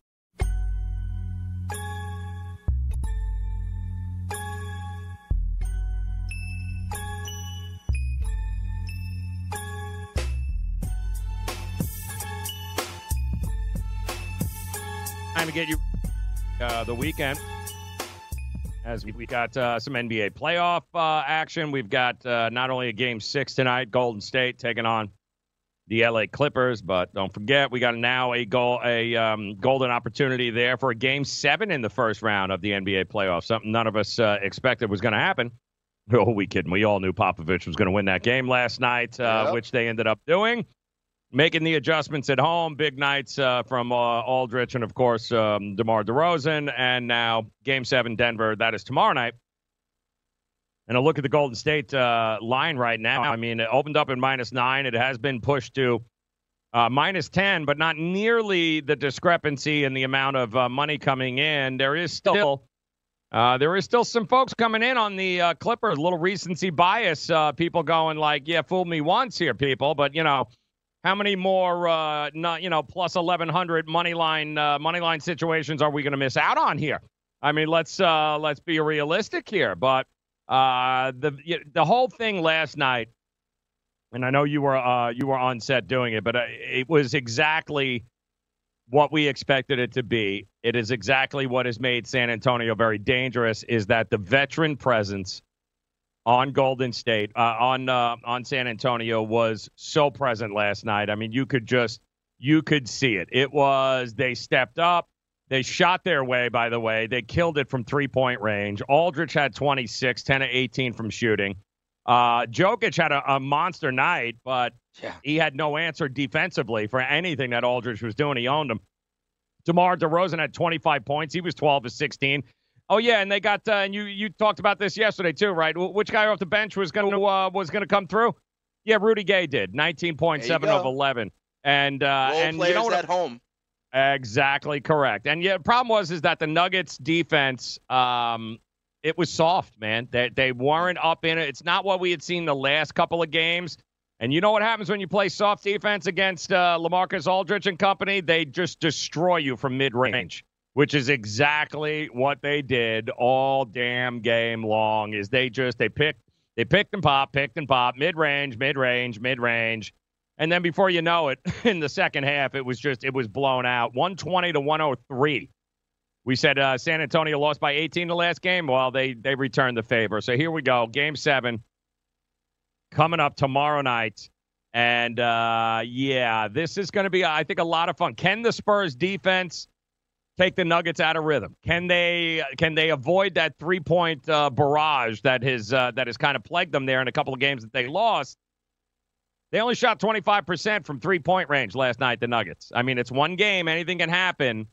Time to get you uh, the weekend. As we, we got uh, some N B A playoff uh, action. We've got uh, not only a game six tonight, Golden State taking on the L A Clippers, but don't forget we got now a goal, a um, golden opportunity there for a game seven in the first round of the N B A playoffs. Something none of us uh, expected was going to happen. Oh, we kidding? We all knew Popovich was going to win that game last night, uh, yep. which they ended up doing. Making the adjustments at home, big nights uh, from uh, Aldridge and, of course, um, DeMar DeRozan. And now Game seven, Denver, that is tomorrow night. And a look at the Golden State uh, line right now. I mean, it opened up at minus nine. It has been pushed to uh, minus ten, but not nearly the discrepancy in the amount of uh, money coming in. There is still uh, there is still some folks coming in on the uh, Clippers. A little recency bias. Uh, people going like, yeah, fool me once here, people. But, you know, how many more, uh, not, you know, plus eleven hundred money line, uh, money line situations are we going to miss out on here? I mean, let's uh, let's be realistic here. But uh, the the whole thing last night, and I know you were uh, you were on set doing it, but it was exactly what we expected it to be. It is exactly what has made San Antonio very dangerous. Is that the veteran presence on Golden State, uh, on uh, on San Antonio was so present last night. I mean, you could just, you could see it. It was, they stepped up. They shot their way, by the way. They killed it from three-point range. Aldridge had twenty-six, ten of eighteen from shooting. Uh, Jokic had a, a monster night, but yeah. he had no answer defensively for anything that Aldridge was doing. He owned him. DeMar DeRozan had twenty-five points. He was twelve of sixteen. Oh yeah, and they got uh, and you you talked about this yesterday too, right? Which guy off the bench was going to uh, was going to come through? Yeah, Rudy Gay did, nineteen point seven of eleven, and uh, Role and players you know what, at home. Exactly correct. And yeah, the problem was is that the Nuggets defense, um, it was soft, man. They they weren't up in it. It's not what we had seen the last couple of games. And you know what happens when you play soft defense against uh, LaMarcus Aldridge and company? They just destroy you from mid range. Which is exactly what they did all damn game long. Is they just they picked they picked and pop, picked and pop, mid range, mid range, mid range, And then before you know it, in the second half, it was just, it was blown out. one twenty to one oh three. We said uh, San Antonio lost by eighteen the last game. Well, they, they returned the favor. So here we go. Game seven coming up tomorrow night. And, uh, yeah, this is going to be, I think, a lot of fun. Can the Spurs defense take the Nuggets out of rhythm? Can they can they avoid that three-point uh, barrage that has, uh, that has kind of plagued them there in a couple of games that they lost? They only shot twenty-five percent from three-point range last night, the Nuggets. I mean, it's one game. Anything can happen.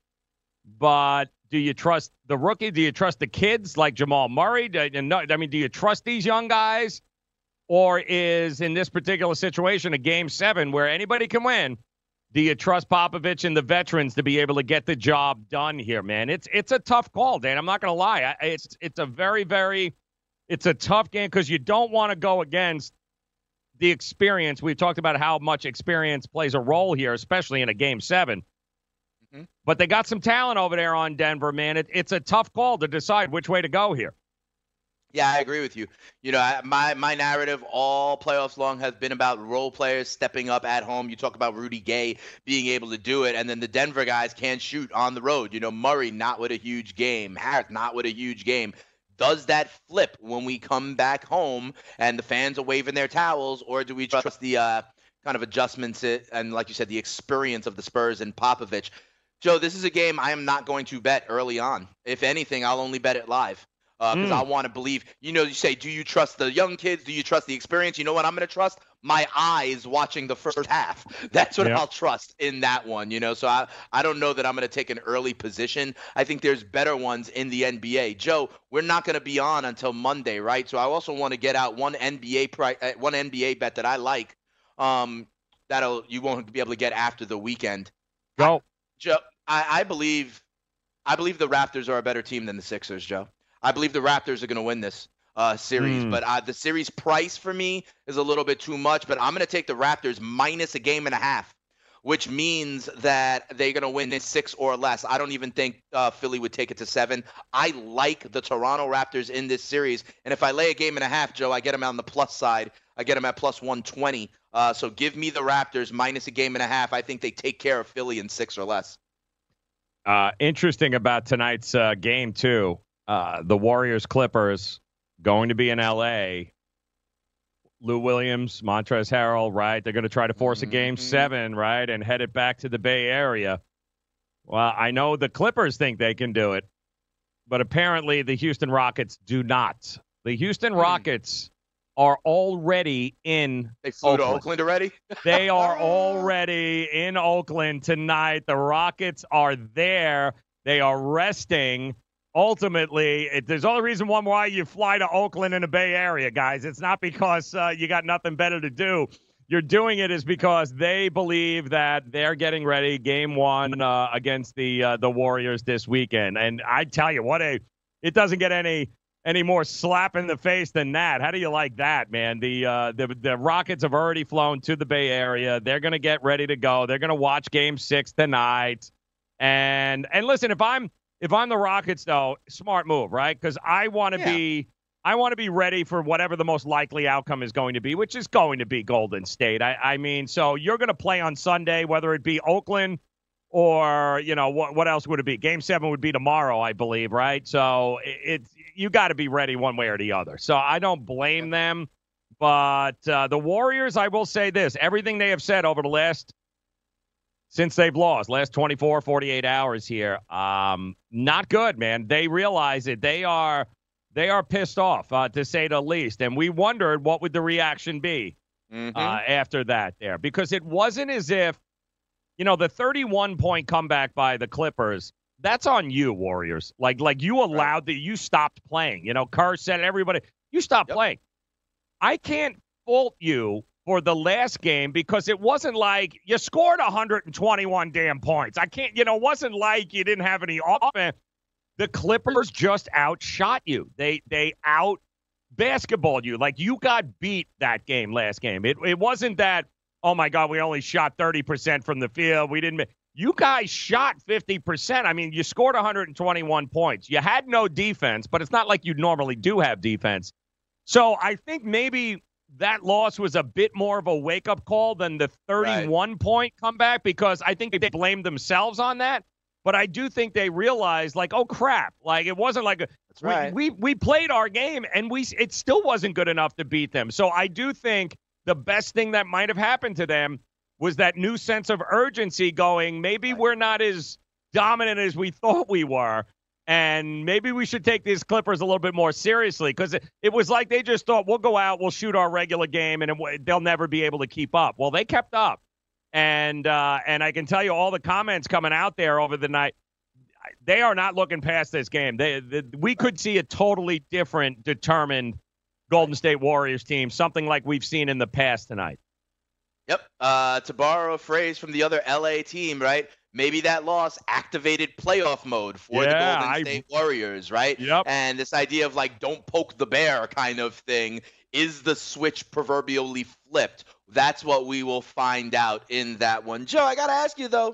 But do you trust the rookie? Do you trust the kids like Jamal Murray? Do, I mean, do you trust these young guys? Or is, in this particular situation, a game seven where anybody can win, do you trust Popovich and the veterans to be able to get the job done here, man? It's it's a tough call, Dan. I'm not going to lie. I, it's, it's a very, very – it's a tough game because you don't want to go against the experience. We've talked about how much experience plays a role here, especially in a game seven. Mm-hmm. But they got some talent over there on Denver, man. It, it's a tough call to decide which way to go here. Yeah, I agree with you. You know, I, my my narrative all playoffs long has been about role players stepping up at home. You talk about Rudy Gay being able to do it, and then the Denver guys can't shoot on the road. You know, Murray not with a huge game, Harris not with a huge game. Does that flip when we come back home and the fans are waving their towels, or do we trust the uh, kind of adjustments and, like you said, the experience of the Spurs and Popovich? Joe, this is a game I am not going to bet early on. If anything, I'll only bet it live. Because uh, mm. I want to believe, you know, you say, do you trust the young kids? Do you trust the experience? You know what I'm going to trust? My eyes watching the first half. That's what yep. I'll trust in that one, you know. So I, I don't know that I'm going to take an early position. I think there's better ones in the N B A. Joe, we're not going to be on until Monday, right? So I also want to get out one N B A pri- one N B A bet that I like um, that'll you won't be able to get after the weekend. Go. I, Joe, I, I believe I believe the Raptors are a better team than the Sixers, Joe. I believe the Raptors are going to win this uh, series, mm. but uh, the series price for me is a little bit too much. But I'm going to take the Raptors minus a game and a half, which means that they're going to win this six or less. I don't even think uh, Philly would take it to seven. I like the Toronto Raptors in this series, and if I lay a game and a half, Joe, I get them on the plus side. I get them at plus one twenty. Uh, so give me the Raptors minus a game and a half. I think they take care of Philly in six or less. Uh, interesting about tonight's uh, game, too. Uh, the Warriors-Clippers going to be in L A. Lou Williams, Montrezl Harrell, right? They're going to try to force a game seven, right, and head it back to the Bay Area. Well, I know the Clippers think they can do it, but apparently the Houston Rockets do not. The Houston Rockets are already in They flew Oakland. to Oakland already? They are already in Oakland tonight. The Rockets are there. They are resting. Ultimately, it, there's only reason one why you fly to Oakland in the Bay Area, guys. It's not because uh, you got nothing better to do. You're doing it is because they believe that they're getting ready game one uh, against the uh, the Warriors this weekend. And I tell you, what a it doesn't get any any more slap in the face than that. How do you like that, man? The uh, the the Rockets have already flown to the Bay Area. They're going to get ready to go. They're going to watch game six tonight. And and listen, if I'm If I'm the Rockets, though, smart move, right? Because I want to yeah. be, I want to be ready for whatever the most likely outcome is going to be, which is going to be Golden State. I, I mean, so you're going to play on Sunday, whether it be Oakland or you know what? What else would it be? Game seven would be tomorrow, I believe, right? So it, it's you got to be ready one way or the other. So I don't blame them, but uh, the Warriors, I will say this: everything they have said over the last. Since they've lost, last twenty-four, forty-eight hours here, um, not good, man. They realize it. They are they are pissed off, uh, to say the least. And we wondered what would the reaction be mm-hmm. uh, after that there. Because it wasn't as if, you know, the thirty-one point comeback by the Clippers, that's on you, Warriors. Like, like you allowed that, you stopped playing. You know, Kerr said, everybody, you stopped yep. playing. I can't fault you for the last game because it wasn't like you scored one hundred twenty-one damn points. I can't, you know, it wasn't like you didn't have any offense. The Clippers just outshot you. They they out basketballed you. Like you got beat that game last game. It it wasn't that, oh my God, we only shot thirty percent from the field. We didn't. You guys shot fifty percent. I mean, you scored one hundred twenty-one points. You had no defense, but it's not like you normally do have defense. So I think maybe that loss was a bit more of a wake-up call than the thirty-one point comeback, because I think they blamed themselves on that. But I do think they realized, like, oh, crap. Like, it wasn't like a, That's right. we, we we played our game, and we it still wasn't good enough to beat them. So I do think the best thing that might have happened to them was that new sense of urgency going, maybe we're not as dominant as we thought we were, and maybe we should take these Clippers a little bit more seriously, because it, it was like they just thought, we'll go out, we'll shoot our regular game, and it, they'll never be able to keep up. Well, they kept up. And uh, and I can tell you all the comments coming out there over the night, they are not looking past this game. They, they we could see a totally different, determined Golden State Warriors team, something like we've seen in the past tonight. Yep. Uh, to borrow a phrase from the other L A team, right? Maybe that loss activated playoff mode for Yeah, the Golden State I, Warriors, right? Yep. And this idea of like, don't poke the bear kind of thing, is the switch proverbially flipped? That's what we will find out in that one. Joe, I got to ask you, though.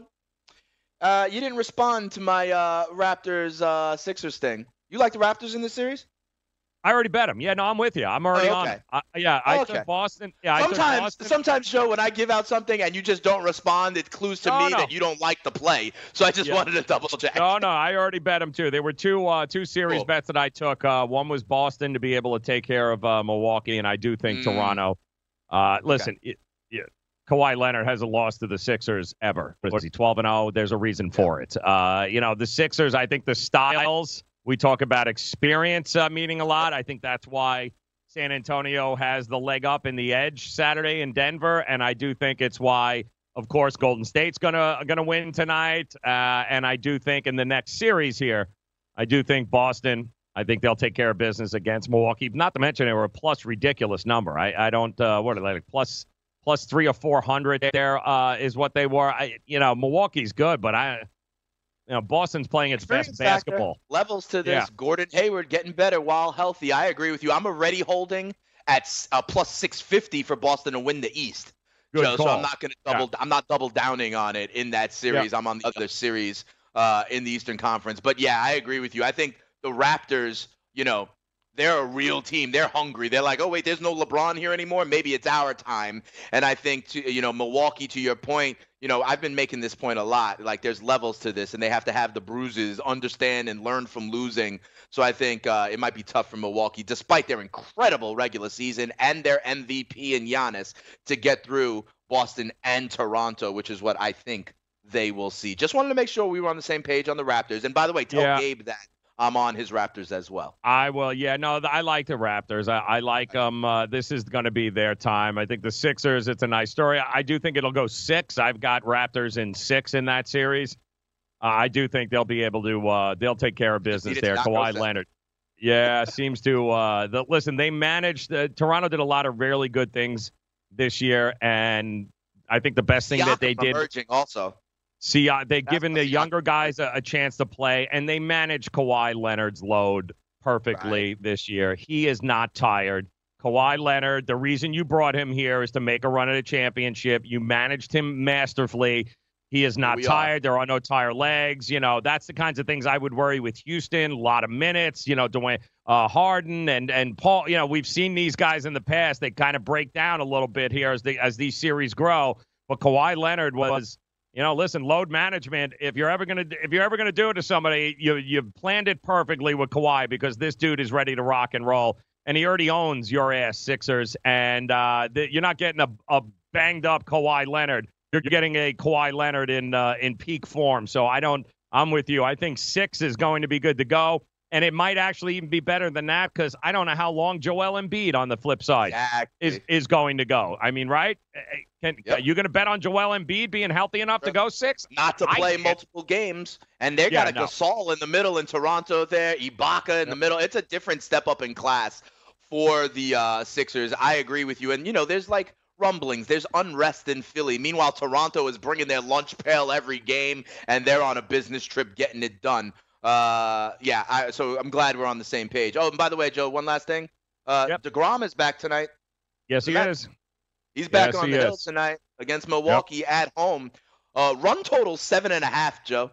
Uh, you didn't respond to my uh, Raptors uh, Sixers thing. You like the Raptors in this series? I already bet them. Yeah, no, I'm with you. I'm already oh, okay. on it. I, yeah, I okay. took Boston. Yeah, sometimes, I took Boston. sometimes, Joe, when I give out something and you just don't respond, it clues to no, me no. that you don't like the play. So I just yeah. wanted to double check. No, no, I already bet them too. There were two uh, two series cool. bets that I took. Uh, one was Boston to be able to take care of uh, Milwaukee, and I do think mm. Toronto. Uh, listen, okay. it, yeah, Kawhi Leonard hasn't lost to the Sixers ever. Was he twelve and oh? There's a reason for it. Uh, you know, the Sixers, I think the styles, we talk about experience uh, meaning a lot. I think that's why San Antonio has the leg up in the edge Saturday in Denver, and I do think it's why, of course, Golden State's gonna gonna win tonight. Uh, and I do think in the next series here, I do think Boston, I think they'll take care of business against Milwaukee. Not to mention they were a plus ridiculous number. I, I don't uh, what are they like plus plus three or four hundred there uh, is what they were. I you know Milwaukee's good, but I you know Boston's playing its Experience best basketball. Factor. Levels to this. Yeah. Gordon Hayward getting better while healthy. I agree with you. I'm already holding at uh, plus six fifty for Boston to win the East. Good Joe, call. so I'm not going to double. Yeah. I'm not double downing on it in that series. Yeah. I'm on the other series uh, in the Eastern Conference. But yeah, I agree with you. I think the Raptors, you know, they're a real team. They're hungry. They're like, oh, wait, there's no LeBron here anymore. Maybe it's our time. And I think, to, you know, Milwaukee, to your point, you know, I've been making this point a lot. Like, there's levels to this, and they have to have the bruises, understand and learn from losing. So I think uh, it might be tough for Milwaukee, despite their incredible regular season and their M V P in Giannis, to get through Boston and Toronto, which is what I think they will see. Just wanted to make sure we were on the same page on the Raptors. And by the way, tell yeah. Gabe that I'm on his Raptors as well. I will. Yeah, no, I like the Raptors. I, I like them. Uh, this is going to be their time. I think the Sixers, it's a nice story. I do think it'll go six. I've got Raptors in six in that series. Uh, I do think they'll be able to, uh, they'll take care of business there. Kawhi Leonard. Yeah, seems to, uh, the, listen, they managed, uh, Toronto did a lot of really good things this year, and I think the best thing Siakam that they did. Emerging also. See, uh, they've given the younger guys a, a chance to play, and they managed Kawhi Leonard's load perfectly right. this year. He is not tired. Kawhi Leonard, the reason you brought him here is to make a run at a championship. You managed him masterfully. He is not tired. Are. There are no tired legs. You know, that's the kinds of things I would worry with Houston. A lot of minutes, you know, Dwayne uh, Harden and and Paul. You know, we've seen these guys in the past. They kind of break down a little bit here as the as these series grow. But Kawhi Leonard was. You know, listen, load management, if you're ever going to if you're ever going to do it to somebody, you you've planned it perfectly with Kawhi, because this dude is ready to rock and roll, and he already owns your ass, Sixers, and uh, the, you're not getting a, a banged up Kawhi Leonard. You're getting a Kawhi Leonard in uh, in peak form. So I don't I'm with you. I think six is going to be good to go. And it might actually even be better than that, because I don't know how long Joel Embiid on the flip side exactly. is, is going to go. I mean, right? Can, yep. Are you going to bet on Joel Embiid being healthy enough to go six? Not to play multiple games. And they yeah, got a no. Gasol in the middle in Toronto there, Ibaka in yep. the middle. It's a different step up in class for the uh, Sixers. I agree with you. And, you know, there's like rumblings. There's unrest in Philly. Meanwhile, Toronto is bringing their lunch pail every game, and they're on a business trip getting it done. Uh, yeah, I, so I'm glad we're on the same page. Oh, and by the way, Joe, one last thing. Uh, yep. DeGrom is back tonight. Yes, he back. is. He's back yes, on he the is. hill tonight against Milwaukee yep. at home. Uh, run total seven and a half, Joe.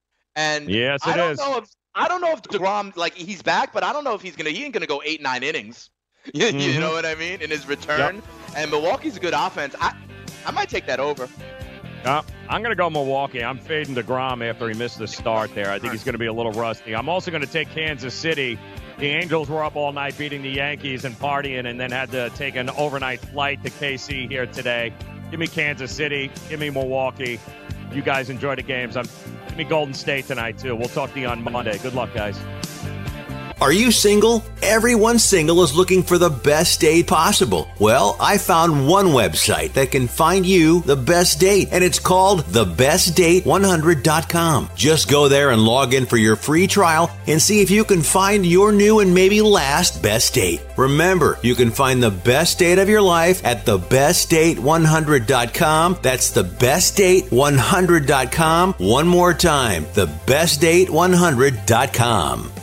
And yes, it I don't is. know if I don't know if DeGrom, like, he's back, but I don't know if he's gonna. He ain't gonna go eight nine innings. You, Mm-hmm. you know what I mean? In his return. Yep. And Milwaukee's a good offense. I, I might take that over. Uh, I'm going to go Milwaukee. I'm fading DeGrom after he missed the start there. I think he's going to be a little rusty. I'm also going to take Kansas City. The Angels were up all night beating the Yankees and partying, and then had to take an overnight flight to K C here today. Give me Kansas City. Give me Milwaukee. You guys enjoy the games. I'm, give me Golden State tonight, too. We'll talk to you on Monday. Good luck, guys. Are you single? Everyone single is looking for the best date possible. Well, I found one website that can find you the best date, and it's called the best date one hundred dot com. Just go there and log in for your free trial and see if you can find your new and maybe last best date. Remember, you can find the best date of your life at the best date one hundred dot com. That's the best date one hundred dot com. One more time, the best date one hundred dot com.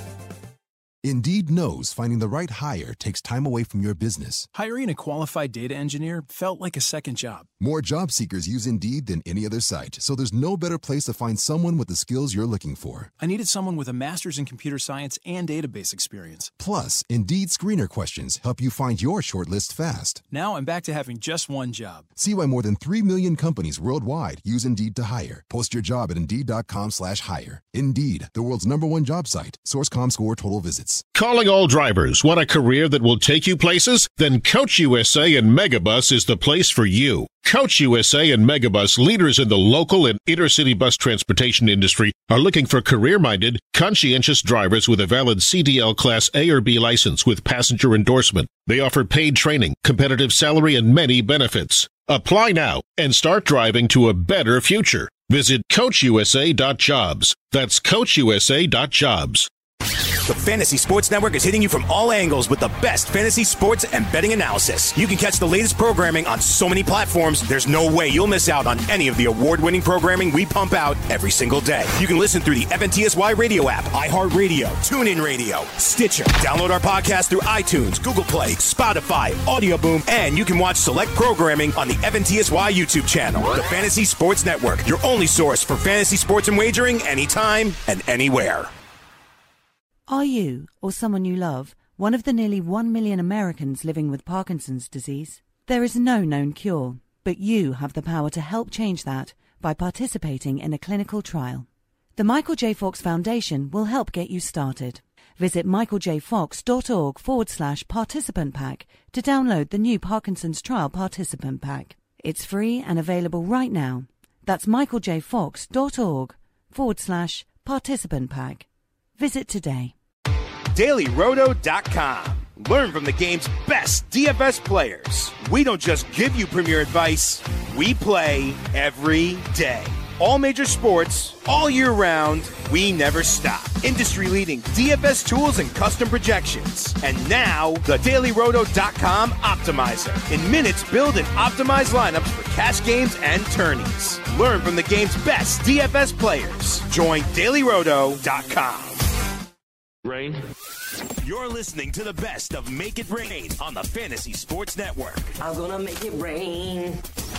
Indeed knows finding the right hire takes time away from your business. Hiring a qualified data engineer felt like a second job. More job seekers use Indeed than any other site, so there's no better place to find someone with the skills you're looking for. I needed someone with a master's in computer science and database experience. Plus, Indeed screener questions help you find your shortlist fast. Now I'm back to having just one job. See why more than three million companies worldwide use Indeed to hire. Post your job at Indeed.com slash hire. Indeed, the world's number one job site. Source dot com score total visits. Calling all drivers. Want a career that will take you places? Then Coach U S A and Megabus is the place for you. Coach U S A and Megabus, leaders in the local and intercity bus transportation industry, are looking for career-minded, conscientious drivers with a valid C D L Class A or B license with passenger endorsement. They offer paid training, competitive salary, and many benefits. Apply now and start driving to a better future. Visit Coach U S A dot jobs. That's Coach U S A dot jobs. The Fantasy Sports Network is hitting you from all angles with the best fantasy sports and betting analysis. You can catch the latest programming on so many platforms, there's no way you'll miss out on any of the award-winning programming we pump out every single day. You can listen through the F N T S Y radio app, iHeartRadio, TuneIn Radio, Stitcher. Download our podcast through iTunes, Google Play, Spotify, Audio Boom, and you can watch select programming on the F N T S Y YouTube channel. The Fantasy Sports Network, your only source for fantasy sports and wagering anytime and anywhere. Are you, or someone you love, one of the nearly one million Americans living with Parkinson's disease? There is no known cure, but you have the power to help change that by participating in a clinical trial. The Michael J. Fox Foundation will help get you started. Visit michaeljfox.org forward slash participant pack to download the new Parkinson's Trial Participant Pack. It's free and available right now. That's michaeljfox.org forward slash participant pack. Visit today. Daily Roto dot com. Learn from the game's best D F S players. We don't just give you premier advice, we play every day. All major sports, all year round, we never stop. Industry-leading D F S tools and custom projections. And now, the Daily Roto dot com Optimizer. In minutes, build and optimize lineups for cash games and tourneys. Learn from the game's best D F S players. Join Daily Roto dot com. Rain. You're listening to the best of Make It Rain on the Fantasy Sports Network. I'm gonna make it rain.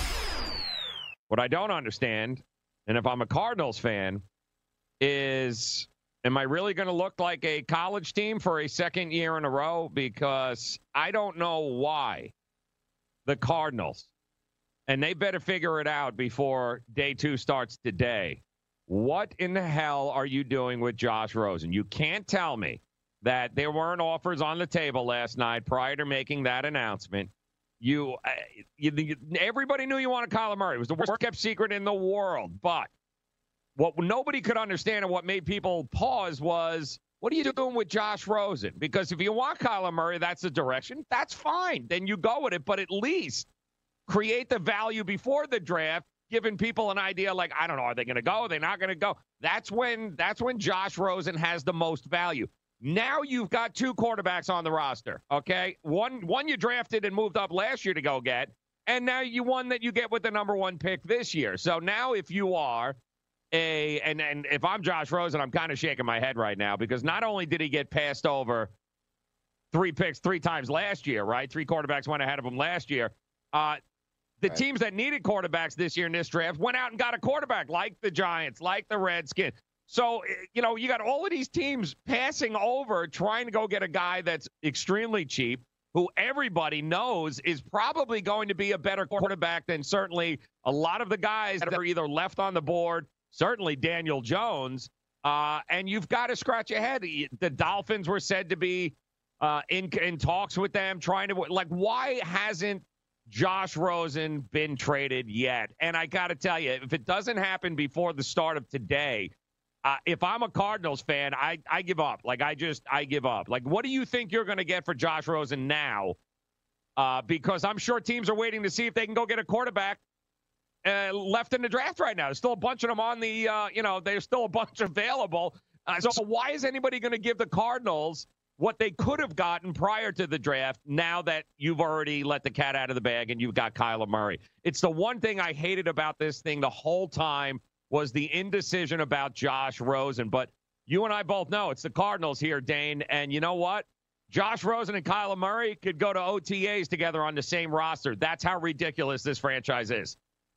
What I don't understand, and if I'm a Cardinals fan, is am I really going to look like a college team for a second year in a row? Because I don't know why the Cardinals, and they better figure it out before day two starts today. What in the hell are you doing with Josh Rosen? You can't tell me that there weren't offers on the table last night prior to making that announcement. You, uh, you, you everybody knew you wanted Kyler Murray. It was the worst kept secret in the world. But what nobody could understand and what made people pause was, what are you doing with Josh Rosen? Because if you want Kyler Murray, that's the direction. That's fine. Then you go with it. But at least create the value before the draft, giving people an idea like, I don't know, are they going to go? Are they not going to go? That's when that's when Josh Rosen has the most value. Now you've got two quarterbacks on the roster, okay? One one you drafted and moved up last year to go get, and now you one that you get with the number one pick this year. So now if you are a, and, and if I'm Josh Rosen, I'm kind of shaking my head right now because not only did he get passed over three picks three times last year, right? Three quarterbacks went ahead of him last year. Uh, The right. teams that needed quarterbacks this year in this draft went out and got a quarterback like the Giants, like the Redskins. So, you know, you got all of these teams passing over, trying to go get a guy that's extremely cheap. who everybody knows is probably going to be a better quarterback than certainly a lot of the guys that are either left on the board, certainly Daniel Jones, uh, and you've got to scratch your head. The Dolphins were said to be uh, in, in talks with them, trying to, like, why hasn't Josh Rosen been traded yet? And I got to tell you, if it doesn't happen before the start of today, Uh, if I'm a Cardinals fan, I, I give up. Like, I just, I give up. Like, what do you think you're going to get for Josh Rosen now? Uh, because I'm sure teams are waiting to see if they can go get a quarterback uh, left in the draft right now. There's still a bunch of them on the, uh, you know, there's still a bunch available. Uh, so why is anybody going to give the Cardinals what they could have gotten prior to the draft now that you've already let the cat out of the bag and you've got Kyler Murray? It's the one thing I hated about this thing the whole time was the indecision about Josh Rosen. But you and I both know it's the Cardinals here, Dane. And you know what? Josh Rosen and Kyler Murray could go to O T As together on the same roster. That's how ridiculous this franchise is.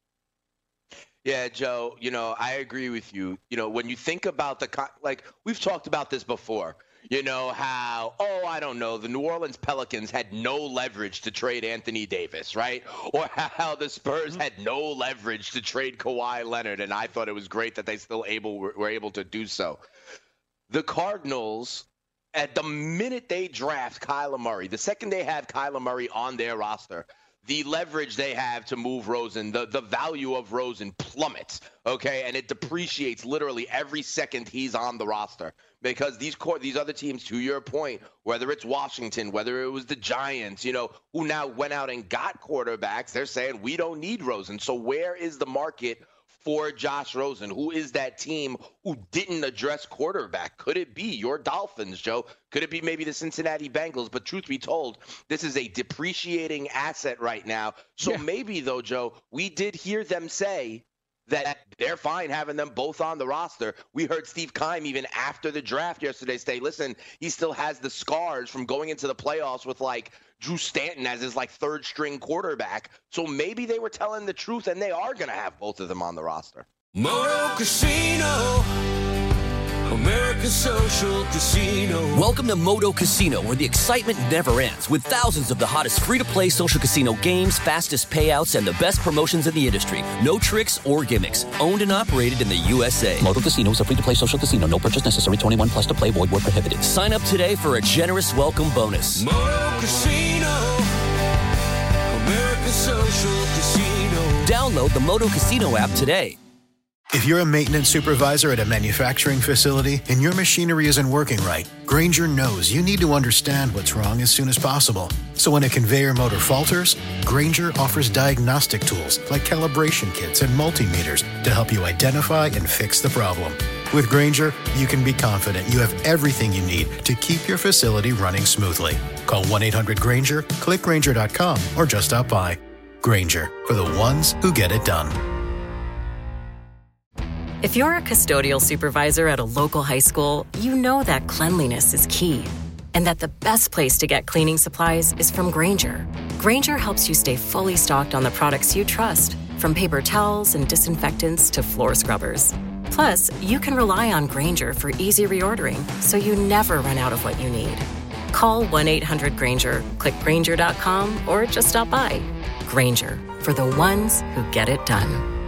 Yeah, Joe, you know, I agree with you. You know, when you think about the, like, we've talked about this before. You know how, oh, I don't know, the New Orleans Pelicans had no leverage to trade Anthony Davis, right? Or how the Spurs had no leverage to trade Kawhi Leonard, and I thought it was great that they still able were, were able to do so. The Cardinals, at the minute they draft Kyler Murray, the second they have Kyler Murray on their roster, the leverage they have to move Rosen, the, the value of Rosen plummets, okay? And it depreciates literally every second he's on the roster. Because these court, these other teams, to your point, whether it's Washington, whether it was the Giants, you know, who now went out and got quarterbacks, they're saying we don't need Rosen. So where is the market for Josh Rosen? Who is that team who didn't address quarterback? Could it be your Dolphins, Joe? Could it be maybe the Cincinnati Bengals? But truth be told, this is a depreciating asset right now. So yeah. maybe, though, Joe, we did hear them say that they're fine having them both on the roster. We heard Steve Keim even after the draft yesterday say, listen, he still has the scars from going into the playoffs with, like, Drew Stanton as his, like, third string quarterback. So maybe they were telling the truth and they are going to have both of them on the roster. Moto Casino, America's social casino. Welcome to Moto Casino, where the excitement never ends, with thousands of the hottest free-to-play social casino games, fastest payouts, and the best promotions in the industry. No tricks or gimmicks. Owned and operated in the U S A. Moto Casino is a free-to-play social casino. No purchase necessary. twenty-one plus to play. Void where prohibited. Sign up today for a generous welcome bonus. Moto Casino, America's social casino. Download the Moto Casino app today. If you're a maintenance supervisor at a manufacturing facility and your machinery isn't working right, Grainger knows you need to understand what's wrong as soon as possible. So when a conveyor motor falters, Grainger offers diagnostic tools like calibration kits and multimeters to help you identify and fix the problem. With Grainger, you can be confident you have everything you need to keep your facility running smoothly. Call one eight hundred Grainger, click Grainger dot com, or just stop by. Grainger, for the ones who get it done. If you're a custodial supervisor at a local high school, you know that cleanliness is key, and that the best place to get cleaning supplies is from Grainger. Grainger helps you stay fully stocked on the products you trust, from paper towels and disinfectants to floor scrubbers. Plus, you can rely on Grainger for easy reordering, so you never run out of what you need. Call one eight hundred Grainger, click Grainger dot com, or just stop by. Grainger, for the ones who get it done.